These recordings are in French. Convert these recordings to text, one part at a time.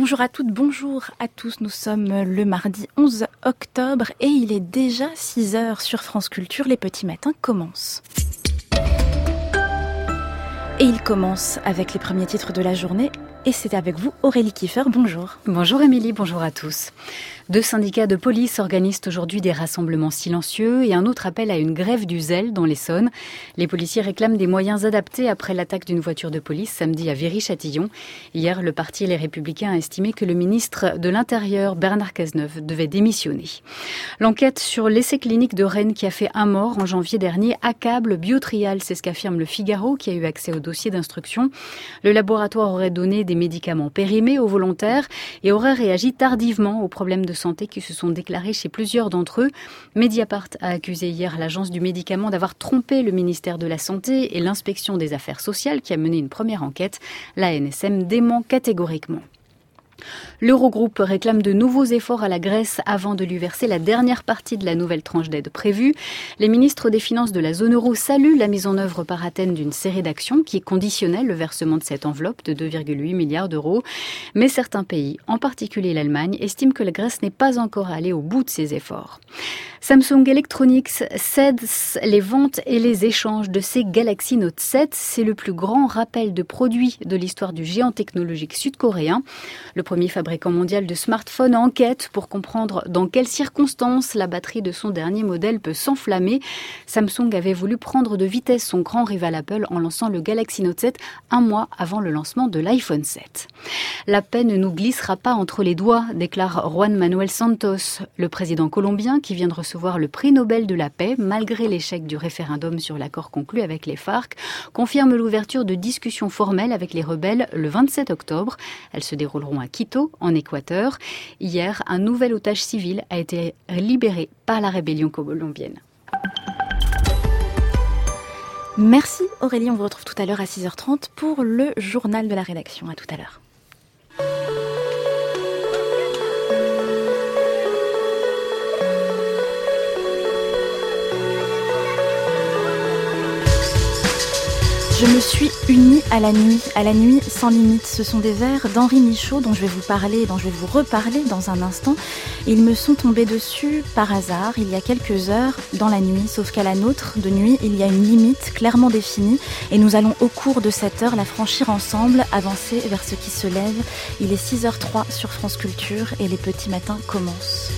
Bonjour à toutes, bonjour à tous. Nous sommes le mardi 11 octobre et il est déjà 6h sur France Culture. Les petits matins commencent. Et il commence avec les premiers titres de la journée. Et c'est avec vous Aurélie Kiefer, bonjour. Bonjour Émilie, bonjour à tous. 2 syndicats de police organisent aujourd'hui des rassemblements silencieux et un autre appel à une grève du zèle dans l'Essonne. Les policiers réclament des moyens adaptés après l'attaque d'une voiture de police samedi à Viry-Châtillon. Hier, le parti Les Républicains a estimé que le ministre de l'Intérieur, Bernard Cazeneuve, devait démissionner. L'enquête sur l'essai clinique de Rennes qui a fait un mort en janvier dernier accable Biotrial, c'est ce qu'affirme le Figaro qui a eu accès au dossier d'instruction. Le laboratoire aurait donné des médicaments périmés aux volontaires et aurait réagi tardivement aux problèmes de santé qui se sont déclarés chez plusieurs d'entre eux. Mediapart a accusé hier l'agence du médicament d'avoir trompé le ministère de la Santé et l'inspection des affaires sociales qui a mené une première enquête. La NSM dément catégoriquement. L'Eurogroupe réclame de nouveaux efforts à la Grèce avant de lui verser la dernière partie de la nouvelle tranche d'aide prévue. Les ministres des Finances de la zone euro saluent la mise en œuvre par Athènes d'une série d'actions qui conditionnait le versement de cette enveloppe de 2,8 milliards d'euros. Mais certains pays, en particulier l'Allemagne, estiment que la Grèce n'est pas encore allée au bout de ses efforts. Samsung Electronics cède les ventes et les échanges de ses Galaxy Note 7. C'est le plus grand rappel de produits de l'histoire du géant technologique sud-coréen. Le premier fabricant mondial de smartphones enquête pour comprendre dans quelles circonstances la batterie de son dernier modèle peut s'enflammer. Samsung avait voulu prendre de vitesse son grand rival Apple en lançant le Galaxy Note 7 un mois avant le lancement de l'iPhone 7. La paix ne nous glissera pas entre les doigts, déclare Juan Manuel Santos, le président colombien qui vient de recevoir le prix Nobel de la paix malgré l'échec du référendum sur l'accord conclu avec les FARC, confirme l'ouverture de discussions formelles avec les rebelles le 27 octobre. Elles se dérouleront à Quito, en Équateur. Hier, un nouvel otage civil a été libéré par la rébellion colombienne. Merci Aurélie, on vous retrouve tout à l'heure à 6h30 pour le journal de la rédaction. À tout à l'heure. Je me suis unie à la nuit sans limite. Ce sont des vers d'Henri Michaud dont je vais vous parler, dont je vais vous reparler dans un instant. Ils me sont tombés dessus par hasard il y a quelques heures dans la nuit, sauf qu'à la nôtre de nuit, il y a une limite clairement définie et nous allons au cours de cette heure la franchir ensemble, avancer vers ce qui se lève. Il est 6h03 sur France Culture et les petits matins commencent.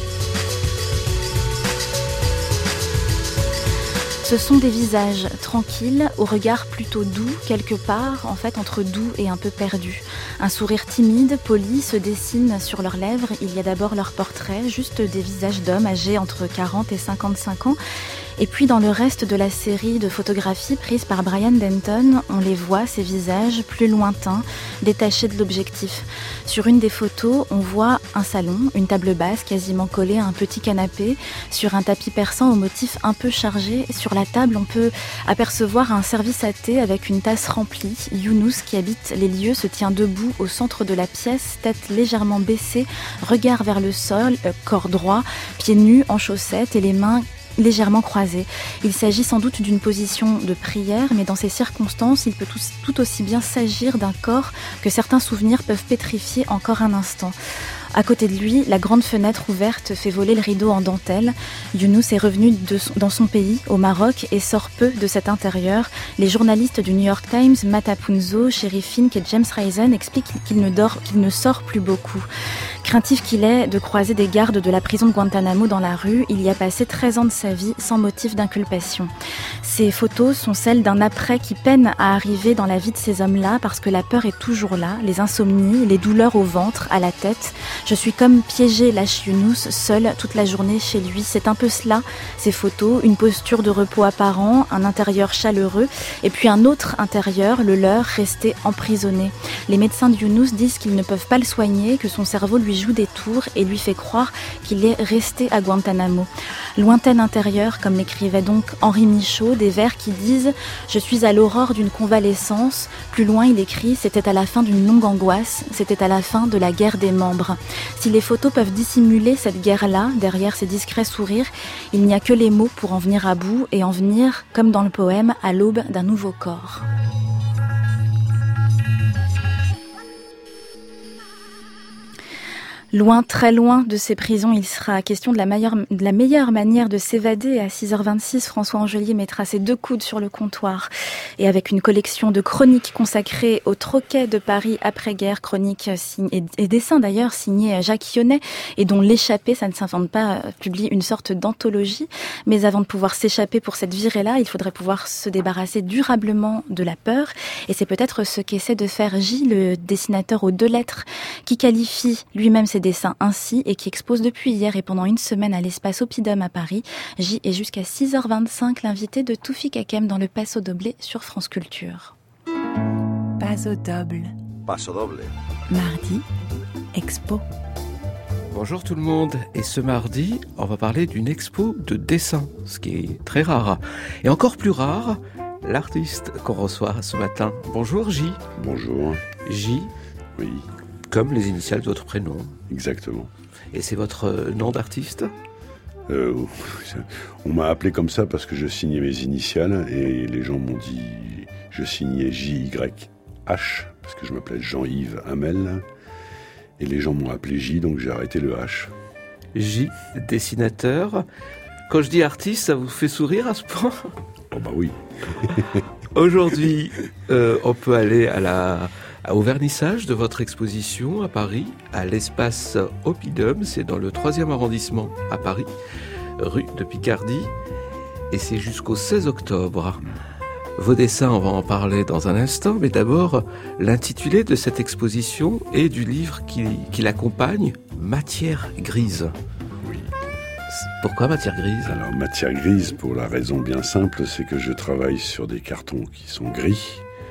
Ce sont des visages tranquilles, au regard plutôt doux, quelque part, en fait, entre doux et un peu perdu. Un sourire timide, poli, se dessine sur leurs lèvres. Il y a d'abord leur portrait, juste des visages d'hommes âgés entre 40 et 55 ans. Et puis dans le reste de la série de photographies prises par Brian Denton, on les voit, ces visages plus lointains, détachés de l'objectif. Sur une des photos, on voit un salon, une table basse quasiment collée à un petit canapé, sur un tapis persan au motif un peu chargé. Sur la table, on peut apercevoir un service à thé avec une tasse remplie. Younous, qui habite les lieux, se tient debout au centre de la pièce, tête légèrement baissée, regard vers le sol, corps droit, pieds nus en chaussettes et les mains légèrement croisés. Il s'agit sans doute d'une position de prière, mais dans ces circonstances, il peut tout aussi bien s'agir d'un corps que certains souvenirs peuvent pétrifier encore un instant. À côté de lui, la grande fenêtre ouverte fait voler le rideau en dentelle. Younous est revenu dans son pays, au Maroc, et sort peu de cet intérieur. Les journalistes du New York Times, Matt Apunzo, Sherry Fink et James Risen expliquent qu'il ne sort plus beaucoup. Craintif qu'il est de croiser des gardes de la prison de Guantanamo dans la rue, il y a passé 13 ans de sa vie sans motif d'inculpation. Ces photos sont celles d'un après qui peine à arriver dans la vie de ces hommes-là parce que la peur est toujours là, les insomnies, les douleurs au ventre, à la tête. Je suis comme piégée, lâche Younous, seule toute la journée chez lui. C'est un peu cela, ces photos, une posture de repos apparent, un intérieur chaleureux, et puis un autre intérieur, le leur, resté emprisonné. Les médecins de Younous disent qu'ils ne peuvent pas le soigner, que son cerveau lui joue des tours et lui fait croire qu'il est resté à Guantanamo. Lointain intérieur, comme l'écrivait donc Henri Michaud, des vers qui disent « Je suis à l'aurore d'une convalescence ». Plus loin, il écrit « C'était à la fin d'une longue angoisse, c'était à la fin de la guerre des membres ». Si les photos peuvent dissimuler cette guerre-là, derrière ces discrets sourires, il n'y a que les mots pour en venir à bout et en venir, comme dans le poème, à l'aube d'un nouveau corps. Loin, très loin de ces prisons, il sera question de la meilleure manière de s'évader. À 6h26, François Angelier mettra ses 2 coudes sur le comptoir. Et avec une collection de chroniques consacrées au troquet de Paris après-guerre, chroniques et dessins d'ailleurs signés Jacques Yonnet, et dont L'échappée, ça ne s'invente pas, publie une sorte d'anthologie. Mais avant de pouvoir s'échapper pour cette virée-là, il faudrait pouvoir se débarrasser durablement de la peur. Et c'est peut-être ce qu'essaie de faire J, le dessinateur aux 2 lettres, qui qualifie lui-même ses dessins ainsi et qui expose depuis hier et pendant une semaine à l'espace Oppidum à Paris. J est jusqu'à 6h25 l'invité de Toufik Hakem dans le Paso Doble sur France Culture. Paso Doble. Paso Doble. Mardi, expo. Bonjour tout le monde, et ce mardi, on va parler d'une expo de dessin, ce qui est très rare. Et encore plus rare, l'artiste qu'on reçoit ce matin. Bonjour J. Bonjour. J. Oui. Comme les initiales de votre prénom. Exactement. Et c'est votre nom d'artiste ? On m'a appelé comme ça parce que je signais mes initiales et les gens m'ont dit je signais J-Y-H parce que je m'appelais Jean-Yves Hamel et les gens m'ont appelé J, donc j'ai arrêté le H. J, dessinateur. Quand je dis artiste, ça vous fait sourire à ce point ? Oh bah oui. Aujourd'hui, on peut aller au vernissage de votre exposition à Paris, à l'espace Oppidum, c'est dans le 3e arrondissement à Paris, rue de Picardie, et c'est jusqu'au 16 octobre. Vos dessins, on va en parler dans un instant, mais d'abord, l'intitulé de cette exposition et du livre qui l'accompagne, Matière grise. Oui. Pourquoi matière grise ? Alors, matière grise, pour la raison bien simple, c'est que je travaille sur des cartons qui sont gris.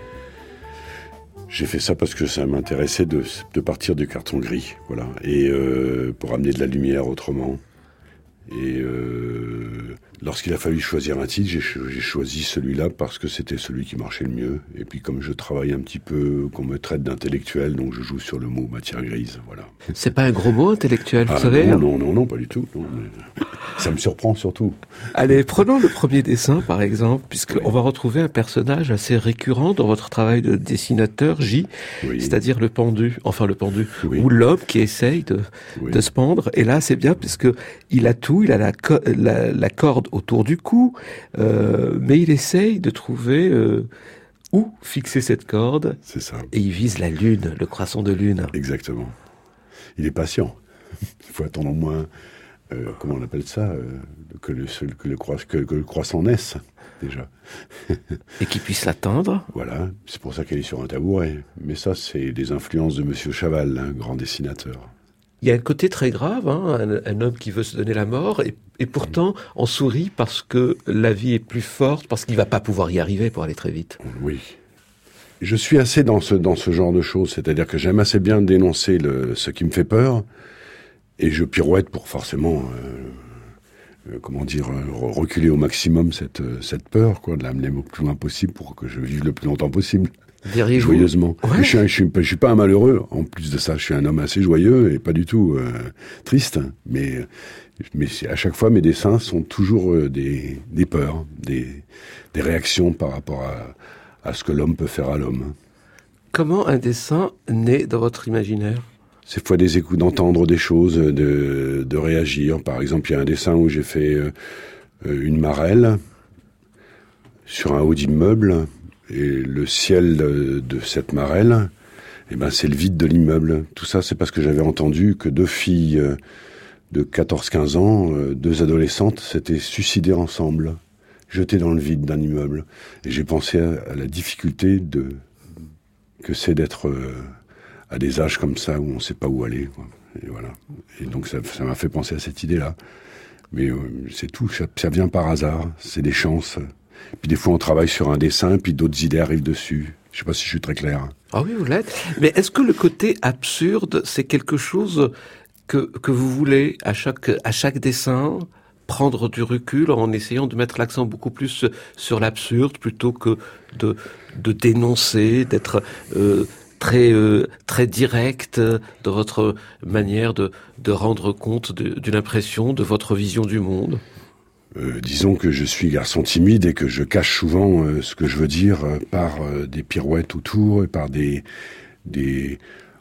J'ai fait ça parce que ça m'intéressait de partir du carton gris, voilà, et pour amener de la lumière autrement. Et lorsqu'il a fallu choisir un titre, j'ai choisi celui-là parce que c'était celui qui marchait le mieux. Et puis comme je travaille un petit peu, qu'on me traite d'intellectuel, donc je joue sur le mot matière grise, voilà. C'est pas un gros mot, intellectuel, vous savez ? Non, pas du tout. Non, mais ça me surprend surtout. Allez, prenons le premier dessin, par exemple, puisqu'on va retrouver un personnage assez récurrent dans votre travail de dessinateur, J, oui. C'est-à-dire le pendu, oui. Ou l'homme qui essaye de se pendre. Et là, c'est bien, puisque il a tout, il a la corde autour du cou, mais il essaye de trouver où fixer cette corde. C'est ça. Et il vise la lune, le croissant de lune. Exactement. Il est patient. Il faut attendre au moins, comment on appelle ça, que le croissant naisse, déjà. Et qu'il puisse l'atteindre. Voilà, c'est pour ça qu'elle est sur un tabouret. Mais ça, c'est des influences de Monsieur Chaval, un grand dessinateur. Il y a un côté très grave, un homme qui veut se donner la mort, et pourtant on sourit parce que la vie est plus forte, parce qu'il va pas pouvoir y arriver pour aller très vite. Oui. Je suis assez dans ce genre de choses, c'est-à-dire que j'aime assez bien dénoncer ce qui me fait peur, et je pirouette pour forcément, reculer au maximum cette peur, quoi, de l'amener le plus loin possible pour que je vive le plus longtemps possible. Diriez-vous ? Joyeusement. Ouais. Je suis pas un malheureux. En plus de ça, je suis un homme assez joyeux et pas du tout triste. Mais à chaque fois, mes dessins sont toujours des peurs, des réactions par rapport à ce que l'homme peut faire à l'homme. Comment un dessin naît dans votre imaginaire ? C'est fois des écoutes, d'entendre des choses, de réagir. Par exemple, il y a un dessin où j'ai fait une marelle sur un haut d'immeuble. Et le ciel de cette marelle, c'est le vide de l'immeuble. Tout ça, c'est parce que j'avais entendu que 2 filles de 14-15 ans, 2 adolescentes, s'étaient suicidées ensemble, jetées dans le vide d'un immeuble. Et j'ai pensé à la difficulté que c'est d'être à des âges comme ça où on ne sait pas où aller, quoi. Et voilà. Et donc ça m'a fait penser à cette idée-là. Mais c'est tout, ça vient par hasard, c'est des chances. Puis des fois, on travaille sur un dessin, puis d'autres idées arrivent dessus. Je sais pas si je suis très clair. Ah oui, vous l'êtes. Mais est-ce que le côté absurde, c'est quelque chose que vous voulez à chaque dessin prendre du recul en essayant de mettre l'accent beaucoup plus sur l'absurde plutôt que de dénoncer, d'être très direct dans votre manière de rendre compte d'une impression, de votre vision du monde ? Disons que je suis garçon timide et que je cache souvent ce que je veux dire par des pirouettes autour et par des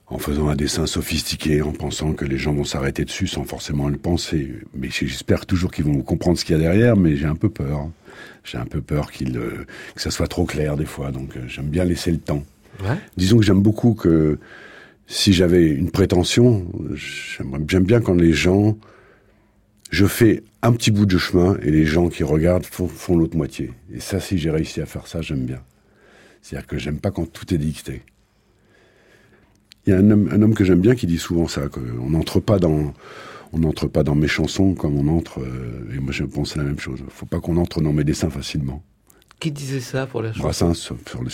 en faisant un dessin sophistiqué, en pensant que les gens vont s'arrêter dessus sans forcément le penser. Mais j'espère toujours qu'ils vont comprendre ce qu'il y a derrière, mais j'ai un peu peur. J'ai un peu peur que ça soit trop clair des fois, donc j'aime bien laisser le temps. Ouais. Disons que j'aime beaucoup que si j'avais une prétention, j'aime bien quand les gens... Je fais un petit bout de chemin et les gens qui regardent font l'autre moitié. Et ça, si j'ai réussi à faire ça, j'aime bien. C'est-à-dire que j'aime pas quand tout est dicté. Il y a un homme que j'aime bien qui dit souvent ça, qu'on n'entre pas dans mes chansons comme on entre, et moi je pense la même chose. Faut pas qu'on entre dans mes dessins facilement. Qui disait ça pour la chanson? Brassens,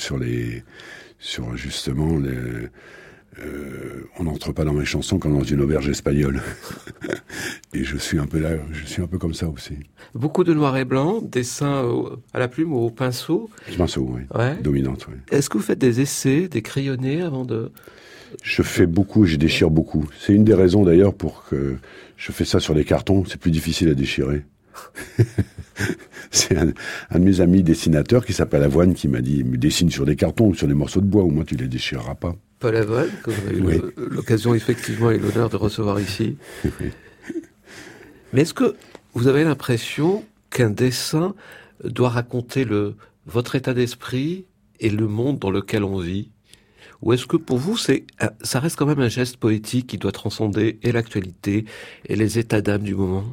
on n'entre pas dans mes chansons comme dans une auberge espagnole. Et je suis un peu comme ça aussi. Beaucoup de noir et blanc, dessin à la plume ou au pinceau. Pinceau, oui. Ouais. Dominante, oui. Est-ce que vous faites des essais, des crayonnés avant de... Je fais beaucoup, je déchire beaucoup. C'est une des raisons d'ailleurs pour que je fais ça sur des cartons, c'est plus difficile à déchirer. C'est un de mes amis dessinateurs qui s'appelle Avoine qui m'a dit « Dessine sur des cartons ou sur des morceaux de bois, au moins tu les déchireras pas. » Paul Avoine, que vous avez eu l'occasion effectivement et l'honneur de recevoir ici. Oui. Mais est-ce que vous avez l'impression qu'un dessin doit raconter votre état d'esprit et le monde dans lequel on vit? Ou est-ce que pour vous, ça reste quand même un geste poétique qui doit transcender et l'actualité et les états d'âme du moment?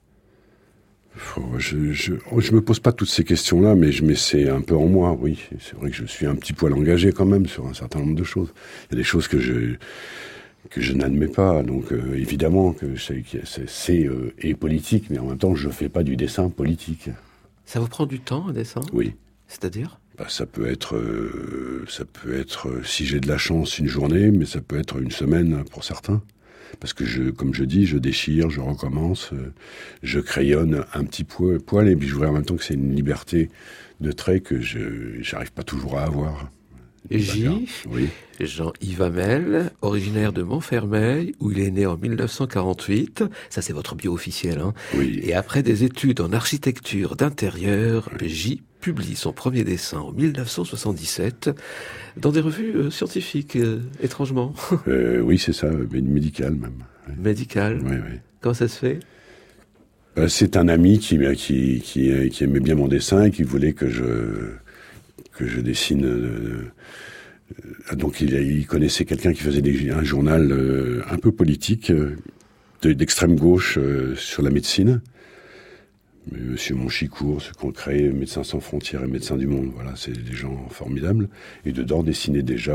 Je me pose pas toutes ces questions-là, mais c'est un peu en moi, oui. C'est vrai que je suis un petit poil engagé quand même sur un certain nombre de choses. Il y a des choses que je n'admets pas, donc évidemment que c'est politique, mais en même temps je fais pas du dessin politique. Ça vous prend du temps, un dessin? Oui. C'est-à-dire? Ça peut être, si j'ai de la chance, une journée, mais ça peut être une semaine pour certains. Parce que comme je dis, je déchire, je recommence, je crayonne un petit poil, et puis je vois en même temps que c'est une liberté de trait que j'arrive pas toujours à avoir. Oui. Jean-Yves Hamel, originaire de Montfermeil, où il est né en 1948. Ça, c'est votre bio officiel, hein. Oui. Et après des études en architecture d'intérieur, J publie son premier dessin en 1977 dans des revues scientifiques, étrangement. Oui, c'est ça, médical même. Oui. Médical. Oui. Comment ça se fait? C'est un ami qui aimait bien mon dessin et qui voulait que je dessine. Donc il connaissait quelqu'un qui faisait un journal un peu politique, d'extrême gauche sur la médecine. Monsieur Monchicourt, ceux qu'on crée, Médecins sans frontières et Médecins du monde, voilà, c'est des gens formidables. Et dedans dessinait déjà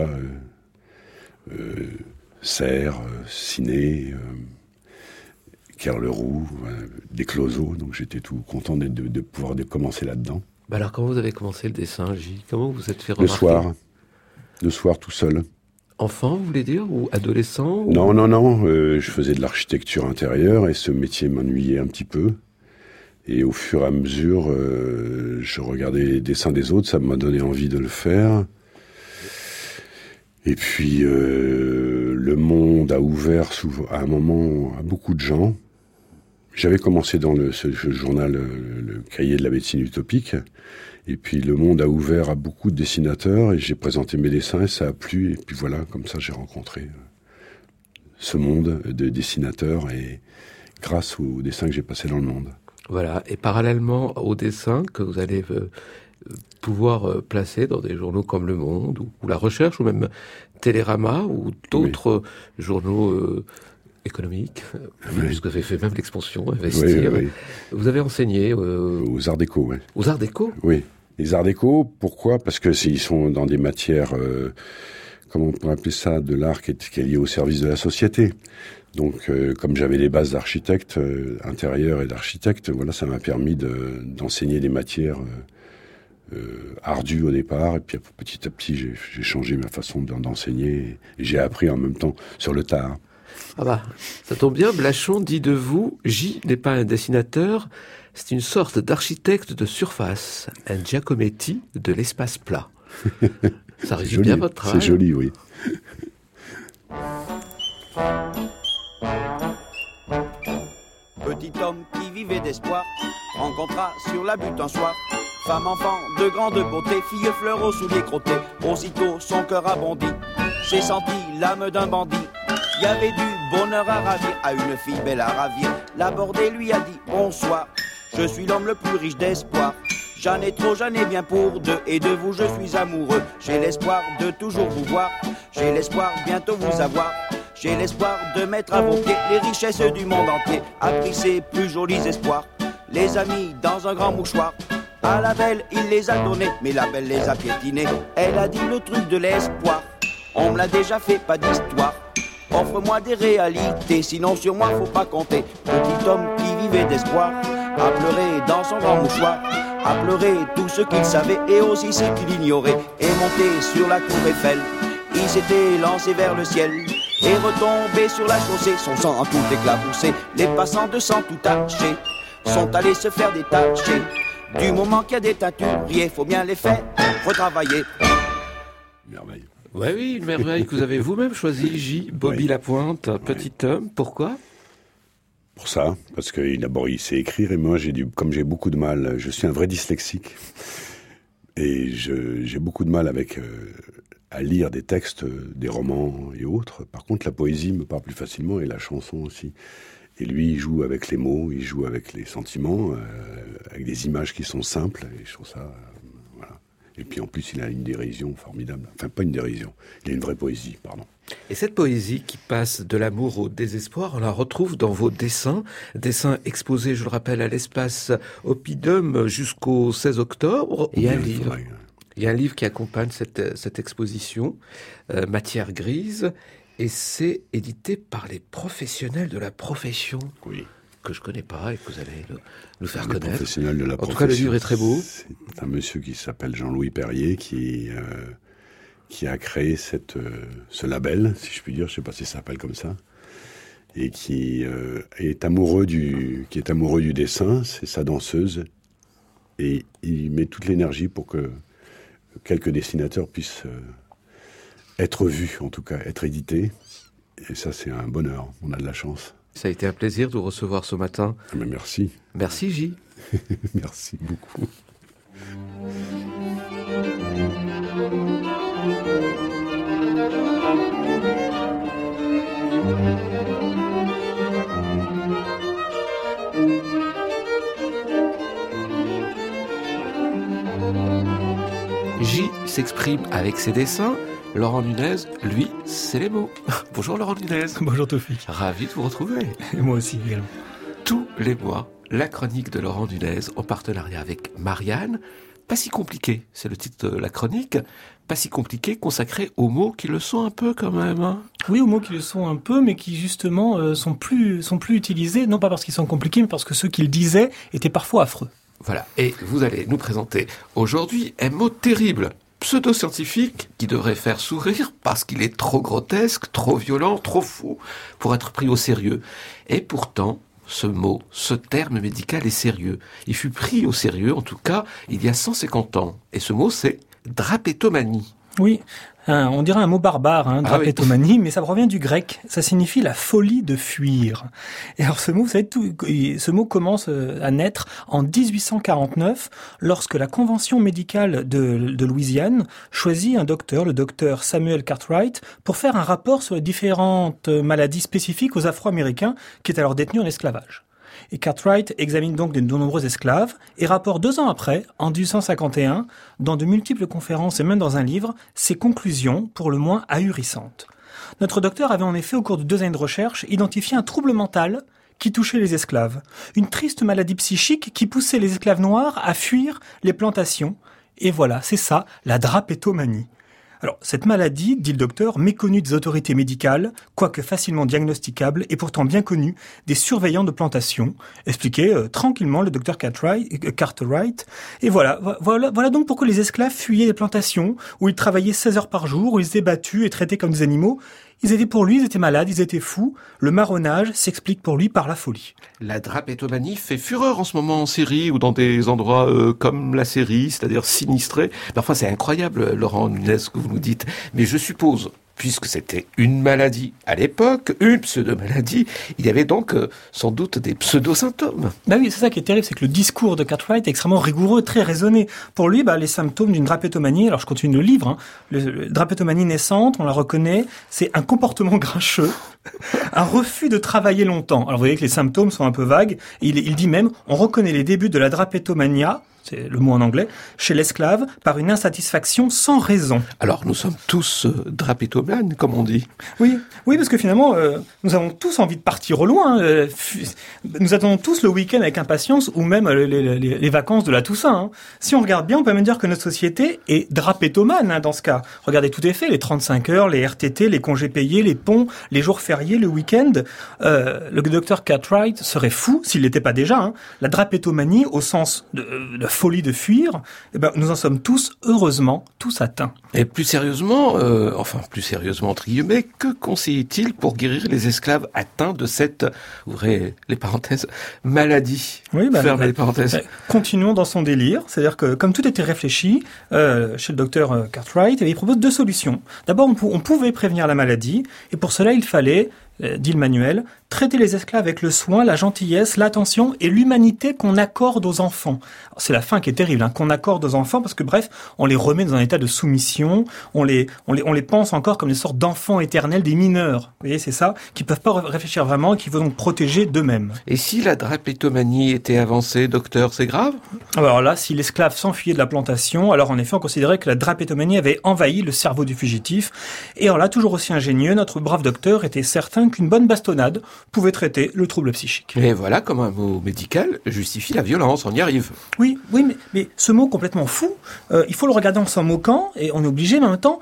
Serre, Ciné, Kerleroux, des Closeaux, donc j'étais tout content de pouvoir commencer là-dedans. Alors comment vous avez commencé le dessin, J? Comment vous êtes fait remarquer? Le soir tout seul. Enfant, vous voulez dire, ou adolescent? Non, je faisais de l'architecture intérieure et ce métier m'ennuyait un petit peu. Et au fur et à mesure, je regardais les dessins des autres, ça m'a donné envie de le faire. Et puis, le monde a ouvert à un moment à beaucoup de gens. J'avais commencé dans ce journal, le cahier de la médecine utopique. Et puis, le monde a ouvert à beaucoup de dessinateurs et j'ai présenté mes dessins et ça a plu. Et puis voilà, comme ça, j'ai rencontré ce monde de dessinateurs et grâce aux dessins que j'ai passés dans le monde. Voilà, et parallèlement au dessin que vous allez pouvoir placer dans des journaux comme Le Monde, ou La Recherche, ou même Télérama, ou d'autres journaux économiques, puisque vous avez fait même l'expansion, Investir. Oui. Vous avez enseigné aux Arts Déco, oui. Aux Arts Déco? Oui. Les Arts Déco, pourquoi? Parce que ils sont dans des matières, comment on pourrait appeler ça, de l'art qui est lié au service de la société. Donc, comme j'avais des bases d'architecte intérieur et d'architecte, voilà, ça m'a permis d'enseigner des matières ardues au départ. Et puis, petit à petit, j'ai changé ma façon d'enseigner et j'ai appris en même temps sur le tard. Ah bah, ça tombe bien. Blachon dit de vous, J n'est pas un dessinateur, c'est une sorte d'architecte de surface, un Giacometti de l'espace plat. Ça résume bien votre travail. C'est joli, oui. Petit homme qui vivait d'espoir rencontra sur la butte un soir femme, enfant de grande beauté, fille fleur aux souliers crottés. Aussitôt son cœur a bondi, j'ai senti l'âme d'un bandit. Il y avait du bonheur à ravir, à une fille belle à ravir. L'abordé lui a dit bonsoir, je suis l'homme le plus riche d'espoir. J'en ai trop, j'en ai bien pour deux, et de vous je suis amoureux. J'ai l'espoir de toujours vous voir, j'ai l'espoir bientôt vous avoir. J'ai l'espoir de mettre à vos pieds les richesses du monde entier. Appris ses plus jolis espoirs, les a mis dans un grand mouchoir. À la belle il les a donnés, mais la belle les a piétinés. Elle a dit le truc de l'espoir, on me l'a déjà fait, pas d'histoire. Offre-moi des réalités, sinon sur moi faut pas compter. Petit homme qui vivait d'espoir, a pleuré dans son grand mouchoir, a pleuré tout ce qu'il savait et aussi ce qu'il ignorait. Et monté sur la tour Eiffel, il s'était lancé vers le ciel et retombé sur la chaussée, son sang en tout éclaboussé. Les passants de sang tout tachés sont allés se faire détacher. Du moment qu'il y a des teinturiers, faut bien les faire retravailler. Merveille. Ouais, oui, une merveille que vous avez vous-même choisi, J. Bobby Oui. Lapointe, petit homme. Pourquoi? Pour ça, parce que d'abord il sait écrire et moi comme j'ai beaucoup de mal, je suis un vrai dyslexique et j'ai beaucoup de mal à lire des textes, des romans et autres. Par contre, la poésie me parle plus facilement et la chanson aussi. Et lui, il joue avec les mots, il joue avec les sentiments, avec des images qui sont simples et je trouve ça, voilà. Et puis en plus, il a une dérision formidable. Enfin, pas une dérision, il a une vraie poésie, pardon. Et cette poésie qui passe de l'amour au désespoir, on la retrouve dans vos dessins exposés, je le rappelle, à l'espace Oppidum jusqu'au 16 octobre. Il y a un livre. Il y a un livre qui accompagne cette exposition, Matière grise, et c'est édité par les professionnels de la profession. Oui. Que je connais pas et que vous allez nous faire Les connaître. professionnels de la En profession. tout cas, le livre est très beau. C'est un monsieur qui s'appelle Jean-Louis Perrier qui a créé ce label, si je puis dire, je sais pas si ça s'appelle comme ça, et qui est amoureux du dessin. C'est sa danseuse et il met toute l'énergie pour que quelques dessinateurs puissent être vus, en tout cas être édités. Et ça, c'est un bonheur. On a de la chance. Ça a été un plaisir de vous recevoir ce matin. Mais merci. Merci, J. Merci beaucoup. J s'exprime avec ses dessins. Laurent Nunez, lui, c'est les mots. Bonjour Laurent Nunez. Bonjour Taufik. Ravi de vous retrouver. Et moi aussi également. Tous les mois, la chronique de Laurent Nunez en partenariat avec Marianne. Pas si compliqué, c'est le titre de la chronique. Pas si compliqué, consacré aux mots qui le sont un peu quand même. Hein. Oui, aux mots qui le sont un peu, mais qui justement sont plus utilisés, non pas parce qu'ils sont compliqués, mais parce que ceux qu'ils disaient étaient parfois affreux. Voilà, et vous allez nous présenter aujourd'hui un mot terrible, pseudo-scientifique, qui devrait faire sourire parce qu'il est trop grotesque, trop violent, trop fou pour être pris au sérieux. Et pourtant, ce mot, ce terme médical est sérieux. Il fut pris au sérieux, en tout cas, il y a 150 ans. Et ce mot, c'est drapétomanie. Oui, on dirait un mot barbare, drapétomanie, mais ça provient du grec. Ça signifie la folie de fuir. Et alors ce mot, vous savez, ce mot commence à naître en 1849, lorsque la Convention médicale de Louisiane choisit un docteur, le docteur Samuel Cartwright, pour faire un rapport sur les différentes maladies spécifiques aux Afro-Américains qui étaient alors détenus en esclavage. Et Cartwright examine donc de nombreux esclaves et rapporte 2 ans après, en 1851, dans de multiples conférences et même dans un livre, ses conclusions, pour le moins ahurissantes. Notre docteur avait en effet, au cours de 2 années de recherche, identifié un trouble mental qui touchait les esclaves. Une triste maladie psychique qui poussait les esclaves noirs à fuir les plantations. Et voilà, c'est ça, la drapétomanie. Alors, cette maladie, dit le docteur, méconnue des autorités médicales, quoique facilement diagnosticable et pourtant bien connue des surveillants de plantation, expliquait tranquillement le docteur Cartwright. Et voilà donc pourquoi les esclaves fuyaient les plantations, où ils travaillaient 16 heures par jour, où ils étaient battus et traités comme des animaux. Ils étaient malades, ils étaient fous. Le marronnage s'explique pour lui par la folie. La drapétomanie fait fureur en ce moment en Syrie ou dans des endroits comme la Syrie, c'est-à-dire sinistrés. Parfois c'est incroyable, Laurent Nunez, ce que vous nous dites. Mais je suppose puisque c'était une maladie à l'époque, une pseudo-maladie, il y avait donc sans doute des pseudo-symptômes. Bah oui, c'est ça qui est terrible, c'est que le discours de Cartwright est extrêmement rigoureux, très raisonné. Pour lui, les symptômes d'une drapétomanie, alors je continue le livre, le drapétomanie naissante, on la reconnaît, c'est un comportement grincheux, un refus de travailler longtemps. Alors vous voyez que les symptômes sont un peu vagues, et il dit même, on reconnaît les débuts de la drapétomania, c'est le mot en anglais, chez l'esclave, par une insatisfaction sans raison. Alors, nous sommes tous drapétomanes, comme on dit. Oui, parce que finalement, nous avons tous envie de partir au loin. Nous attendons tous le week-end avec impatience, ou même les vacances de la Toussaint. Si on regarde bien, on peut même dire que notre société est drapétomane dans ce cas. Regardez, tout est fait, les 35 heures, les RTT, les congés payés, les ponts, les jours fériés, le week-end. Le docteur Cartwright serait fou, s'il l'était pas déjà. La drapétomanie, au sens de folie de fuir, nous en sommes tous, heureusement, tous atteints. Et plus sérieusement, entre guillemets, que conseille-t-il pour guérir les esclaves atteints de cette, ouvrez les parenthèses, maladie? Oui, fermez les parenthèses. Continuons dans son délire, c'est-à-dire que comme tout était réfléchi chez le docteur Cartwright, il propose 2 solutions. D'abord, on pouvait prévenir la maladie, et pour cela, il fallait, dit le manuel, traiter les esclaves avec le soin, la gentillesse, l'attention et l'humanité qu'on accorde aux enfants. Alors, c'est la fin qui est terrible, qu'on accorde aux enfants, parce que bref, on les remet dans un état de soumission, on les pense encore comme des sortes d'enfants éternels, des mineurs. Vous voyez, c'est ça, qui peuvent pas réfléchir vraiment et qui vont donc protéger d'eux-mêmes. Et si la drapétomanie était avancée, docteur, c'est grave? Alors là, si l'esclave s'enfuyait de la plantation, alors en effet, on considérait que la drapétomanie avait envahi le cerveau du fugitif. Et alors là, toujours aussi ingénieux, notre brave docteur était certain qu'une bonne bastonnade pouvait traiter le trouble psychique. Et voilà comme un mot médical justifie la violence, on y arrive. Oui, mais ce mot complètement fou, il faut le regarder en s'en moquant, et on est obligé, mais en même temps,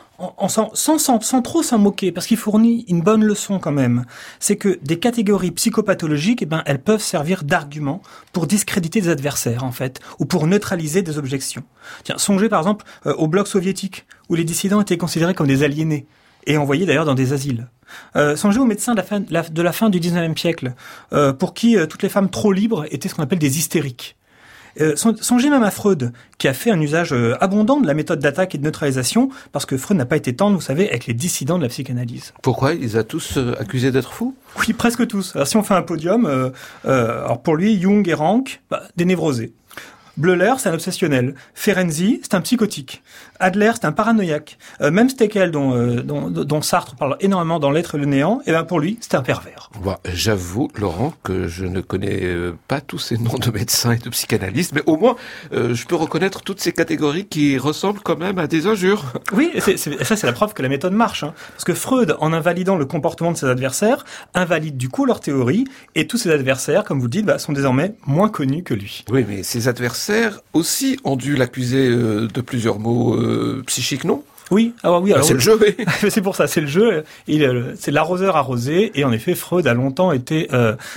sans trop s'en moquer, parce qu'il fournit une bonne leçon quand même. C'est que des catégories psychopathologiques, elles peuvent servir d'argument pour discréditer des adversaires, en fait, ou pour neutraliser des objections. Tiens, songez par exemple au bloc soviétique, où les dissidents étaient considérés comme des aliénés, et envoyés d'ailleurs dans des asiles. Songez aux médecins de la fin du 19e siècle, pour qui toutes les femmes trop libres étaient ce qu'on appelle des hystériques. Songez même à Freud, qui a fait un usage abondant de la méthode d'attaque et de neutralisation, parce que Freud n'a pas été tendre, vous savez, avec les dissidents de la psychanalyse. Pourquoi? Il les a tous accusés d'être fous? Oui, presque tous. Alors si on fait un podium, alors pour lui, Jung et Rank, des névrosés. Bleuler, c'est un obsessionnel. Ferenczi, c'est un psychotique. Adler, c'est un paranoïaque. Même Steckel, dont Sartre parle énormément dans L'être et le néant, pour lui, c'est un pervers. Bon, j'avoue, Laurent, que je ne connais pas tous ces noms de médecins et de psychanalystes, mais au moins, je peux reconnaître toutes ces catégories qui ressemblent quand même à des injures. Oui, ça c'est la preuve que la méthode marche. Parce que Freud, en invalidant le comportement de ses adversaires, invalide du coup leur théorie, et tous ses adversaires, comme vous le dites, sont désormais moins connus que lui. Oui, mais ses adversaires aussi ont dû l'accuser de plusieurs maux psychiques, non? Oui, alors c'est le jeu, oui. C'est pour ça, c'est le jeu. C'est l'arroseur arrosé, et en effet, Freud a longtemps été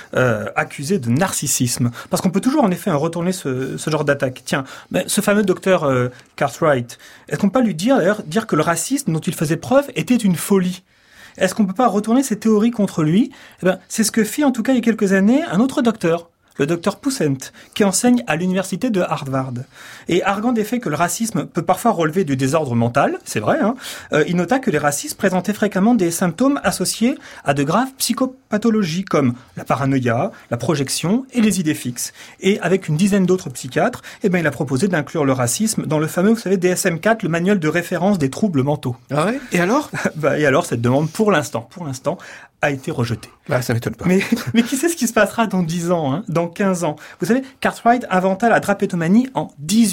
accusé de narcissisme, parce qu'on peut toujours en effet retourner ce genre d'attaque. Tiens, ce fameux docteur Cartwright, est-ce qu'on peut lui dire que le racisme dont il faisait preuve était une folie? Est-ce qu'on peut pas retourner ces théories contre lui? C'est ce que fit en tout cas il y a quelques années un autre docteur, le docteur Poussent, qui enseigne à l'université de Harvard. Et arguant des faits que le racisme peut parfois relever du désordre mental, c'est vrai, il nota que les racistes présentaient fréquemment des symptômes associés à de graves psychopathologies comme la paranoïa, la projection et les idées fixes. Et avec une dizaine d'autres psychiatres, il a proposé d'inclure le racisme dans le fameux, vous savez, DSM-4, le manuel de référence des troubles mentaux. Ah ouais? Et alors? Et alors, cette demande, pour l'instant, a été rejetée. Ça m'étonne pas. Mais qui sait ce qui se passera dans 10 ans, dans 15 ans? Vous savez, Cartwright inventa la drapétomanie en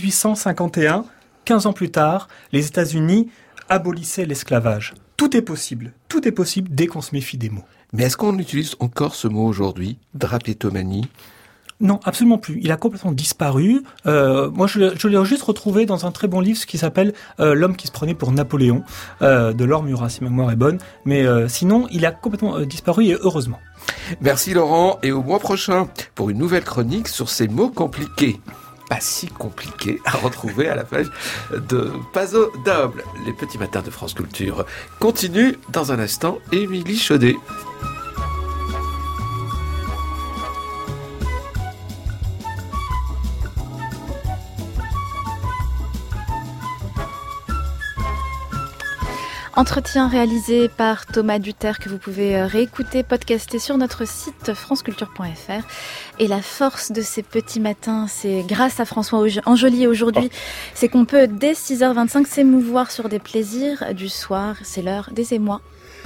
1851. 15 ans plus tard, les États-Unis abolissaient l'esclavage. Tout est possible dès qu'on se méfie des mots. Mais est-ce qu'on utilise encore ce mot aujourd'hui, drapétomanie? Non, absolument plus. Il a complètement disparu. Moi, je l'ai juste retrouvé dans un très bon livre qui s'appelle L'homme qui se prenait pour Napoléon, de Laure Murat, si ma mémoire est bonne. Mais sinon, il a complètement disparu, et heureusement. Merci Laurent, et au mois prochain pour une nouvelle chronique sur ces mots compliqués. Pas si compliqués à retrouver à la page de Paso Doble. Les petits matins de France Culture continuent dans un instant. Émilie Chaudet. Entretien réalisé par Thomas Duterre que vous pouvez réécouter, podcaster sur notre site franceculture.fr. Et la force de ces petits matins, c'est grâce à François Angelier aujourd'hui, c'est qu'on peut dès 6h25 s'émouvoir sur des plaisirs du soir. C'est l'heure des émois.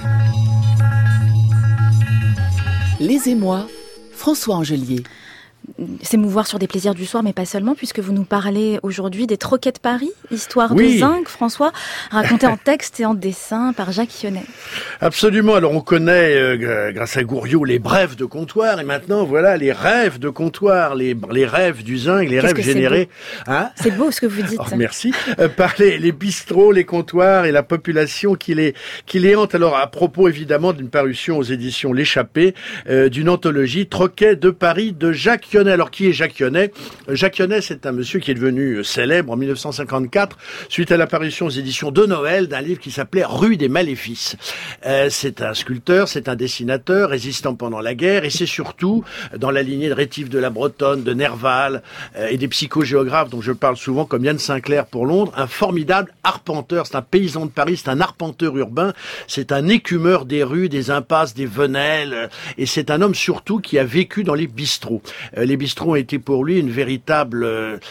Les émois, François Angelier. S'émouvoir sur des plaisirs du soir, mais pas seulement, puisque vous nous parlez aujourd'hui des Troquets de Paris, histoire de zinc, François, racontée en texte et en dessin par Jacques Yonnet. Absolument. Alors on connaît, grâce à Gouriot, les brèves de comptoir, et maintenant voilà les rêves de comptoir, les rêves du zinc, les rêves générés. C'est beau ce que vous dites. Merci. Par les bistrots, les comptoirs et la population qui les hante. Alors à propos évidemment d'une parution aux éditions L'Échappée, d'une anthologie Troquets de Paris de Jacques Yonnet. Alors, qui est Jacques Yonnet ? Jacques Yonnet, c'est un monsieur qui est devenu célèbre en 1954 suite à l'apparition aux éditions de Noël d'un livre qui s'appelait Rue des Maléfices. C'est un sculpteur, c'est un dessinateur, résistant pendant la guerre, et c'est surtout, dans la lignée de Rétif de la Bretonne, de Nerval et des psychogéographes dont je parle souvent, comme Yann Sinclair pour Londres, un formidable arpenteur. C'est un paysan de Paris, c'est un arpenteur urbain, c'est un écumeur des rues, des impasses, des venelles, et c'est un homme surtout qui a vécu dans les bistrots. Les bistrots ont été pour lui une véritable,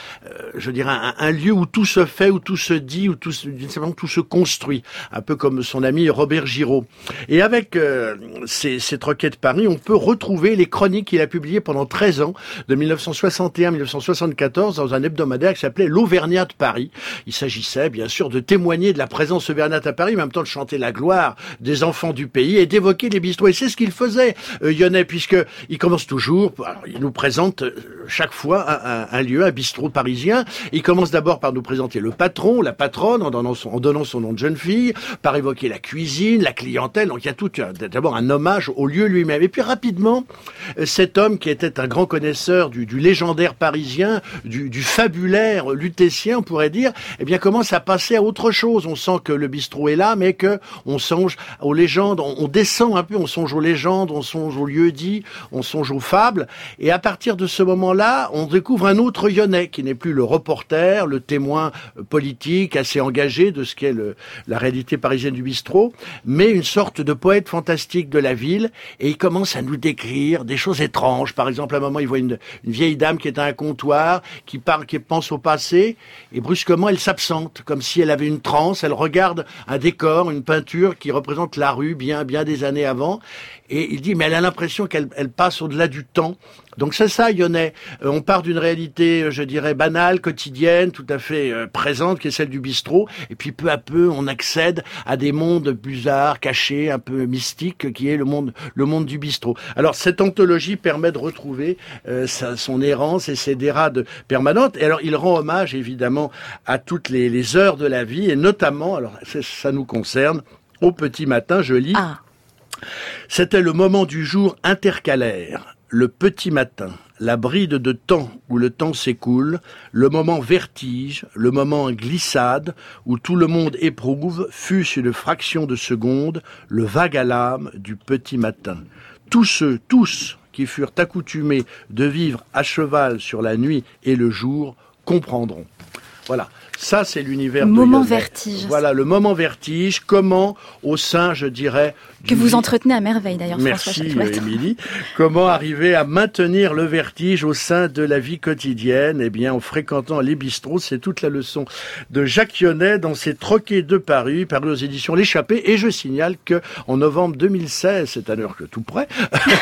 je dirais, un lieu où tout se fait, où tout se dit, où tout se construit. Un peu comme son ami Robert Giraud. Et avec ces Troquets de Paris, on peut retrouver les chroniques qu'il a publiées pendant 13 ans, de 1961 à 1974, dans un hebdomadaire qui s'appelait L'Auvergnat de Paris. Il s'agissait, bien sûr, de témoigner de la présence auvergnate à Paris, mais en même temps de chanter la gloire des enfants du pays et d'évoquer les bistrots. Et c'est ce qu'il faisait, Yonnet, puisque il commence toujours, alors, il nous présente chaque fois un lieu, un bistrot parisien. Il commence d'abord par nous présenter le patron, la patronne, en donnant son nom de jeune fille, par évoquer la cuisine, la clientèle. Donc il y a tout d'abord un hommage au lieu lui-même. Et puis rapidement, cet homme qui était un grand connaisseur du légendaire parisien, du fabulaire lutétien, on pourrait dire, eh bien commence à passer à autre chose. On sent que le bistrot est là, mais que on songe aux légendes, on descend un peu, on songe aux légendes, on songe aux lieux-dits, on songe aux fables. Et à partir de ce moment-là, on découvre un autre Yonnet qui n'est plus le reporter, le témoin politique assez engagé de ce qu'est la réalité parisienne du bistrot, mais une sorte de poète fantastique de la ville, et il commence à nous décrire des choses étranges. Par exemple, à un moment, il voit une vieille dame qui est à un comptoir, qui pense au passé, et brusquement, elle s'absente, comme si elle avait une transe, elle regarde un décor, une peinture qui représente la rue bien des années avant, et il dit, mais elle a l'impression qu'elle passe au-delà du temps. Donc c'est ça, Yonnet. On part d'une réalité, je dirais, banale, quotidienne, tout à fait présente, qui est celle du bistrot. Et puis peu à peu, on accède à des mondes bizarres, cachés, un peu mystiques, qui est le monde du bistrot. Alors cette anthologie permet de retrouver son errance et ses dérades permanentes. Et alors il rend hommage, évidemment, à toutes les heures de la vie, et notamment, alors ça nous concerne, au petit matin, je lis... C'était le moment du jour intercalaire, le petit matin, la bride de temps où le temps s'écoule, le moment vertige, le moment glissade, où tout le monde éprouve, fût-ce une fraction de seconde, le vague à l'âme du petit matin. Tous qui furent accoutumés de vivre à cheval sur la nuit et le jour, comprendront. Voilà. Ça, c'est l'univers de moment Yonnet. Vertige. Voilà, le moment vertige. Comment, au sein, je dirais... Que vous entretenez à merveille, d'ailleurs, Merci, François. Émilie. Comment arriver à maintenir le vertige au sein de la vie quotidienne ? Eh bien, en fréquentant les bistrots, c'est toute la leçon de Jacques Yonnet dans ses Troquets de Paris, paru aux éditions L'Échappée. Et je signale que en novembre 2016, c'est à l'heure que tout près,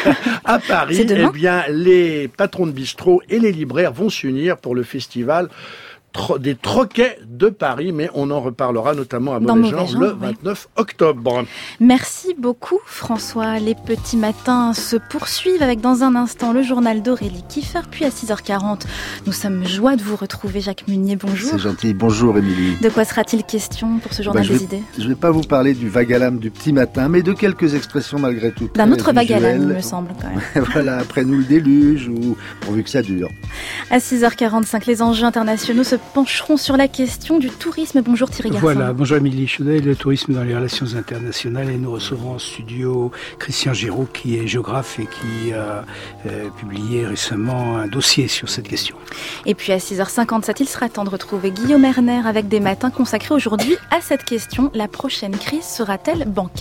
à Paris, eh bien, les patrons de bistrots et les libraires vont s'unir pour le festival des Troquets de Paris, mais on en reparlera notamment à Mauvais Genre le 29 octobre. Merci beaucoup François. Les petits matins se poursuivent avec dans un instant le journal d'Aurélie Kiefer, puis à 6h40, nous sommes joie de vous retrouver Jacques Munier. Bonjour. C'est gentil. Bonjour Émilie. De quoi sera-t-il question pour ce journal des idées ? Je ne vais pas vous parler du vague à l'âme du petit matin, mais de quelques expressions malgré tout. D'un autre vague à l'âme, il me semble quand même. Voilà, après nous le déluge, ou pourvu que ça dure. À 6h45, les enjeux internationaux se pencherons sur la question du tourisme. Bonjour Thierry Garcin. Voilà, bonjour Émilie Chaudet, le tourisme dans les relations internationales. Et nous recevons en studio Christian Giraud, qui est géographe et qui a publié récemment un dossier sur cette question. Et puis à 6h57, il sera temps de retrouver Guillaume Erner avec des matins consacrés aujourd'hui à cette question. La prochaine crise sera-t-elle bancaire ?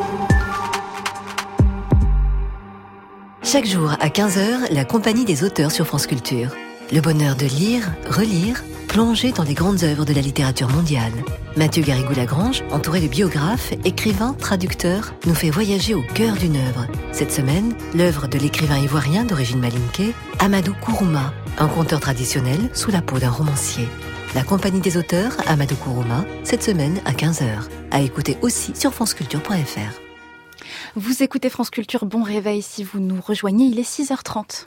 Chaque jour à 15h, la compagnie des auteurs sur France Culture. Le bonheur de lire, relire, plonger dans les grandes œuvres de la littérature mondiale. Mathieu Garrigou-Lagrange, entouré de biographes, écrivains, traducteurs, nous fait voyager au cœur d'une œuvre. Cette semaine, l'œuvre de l'écrivain ivoirien d'origine malinké, Amadou Kourouma, un conteur traditionnel sous la peau d'un romancier. La compagnie des auteurs, Amadou Kourouma, cette semaine à 15h. À écouter aussi sur franceculture.fr. Vous écoutez France Culture, bon réveil si vous nous rejoignez, il est 6h30.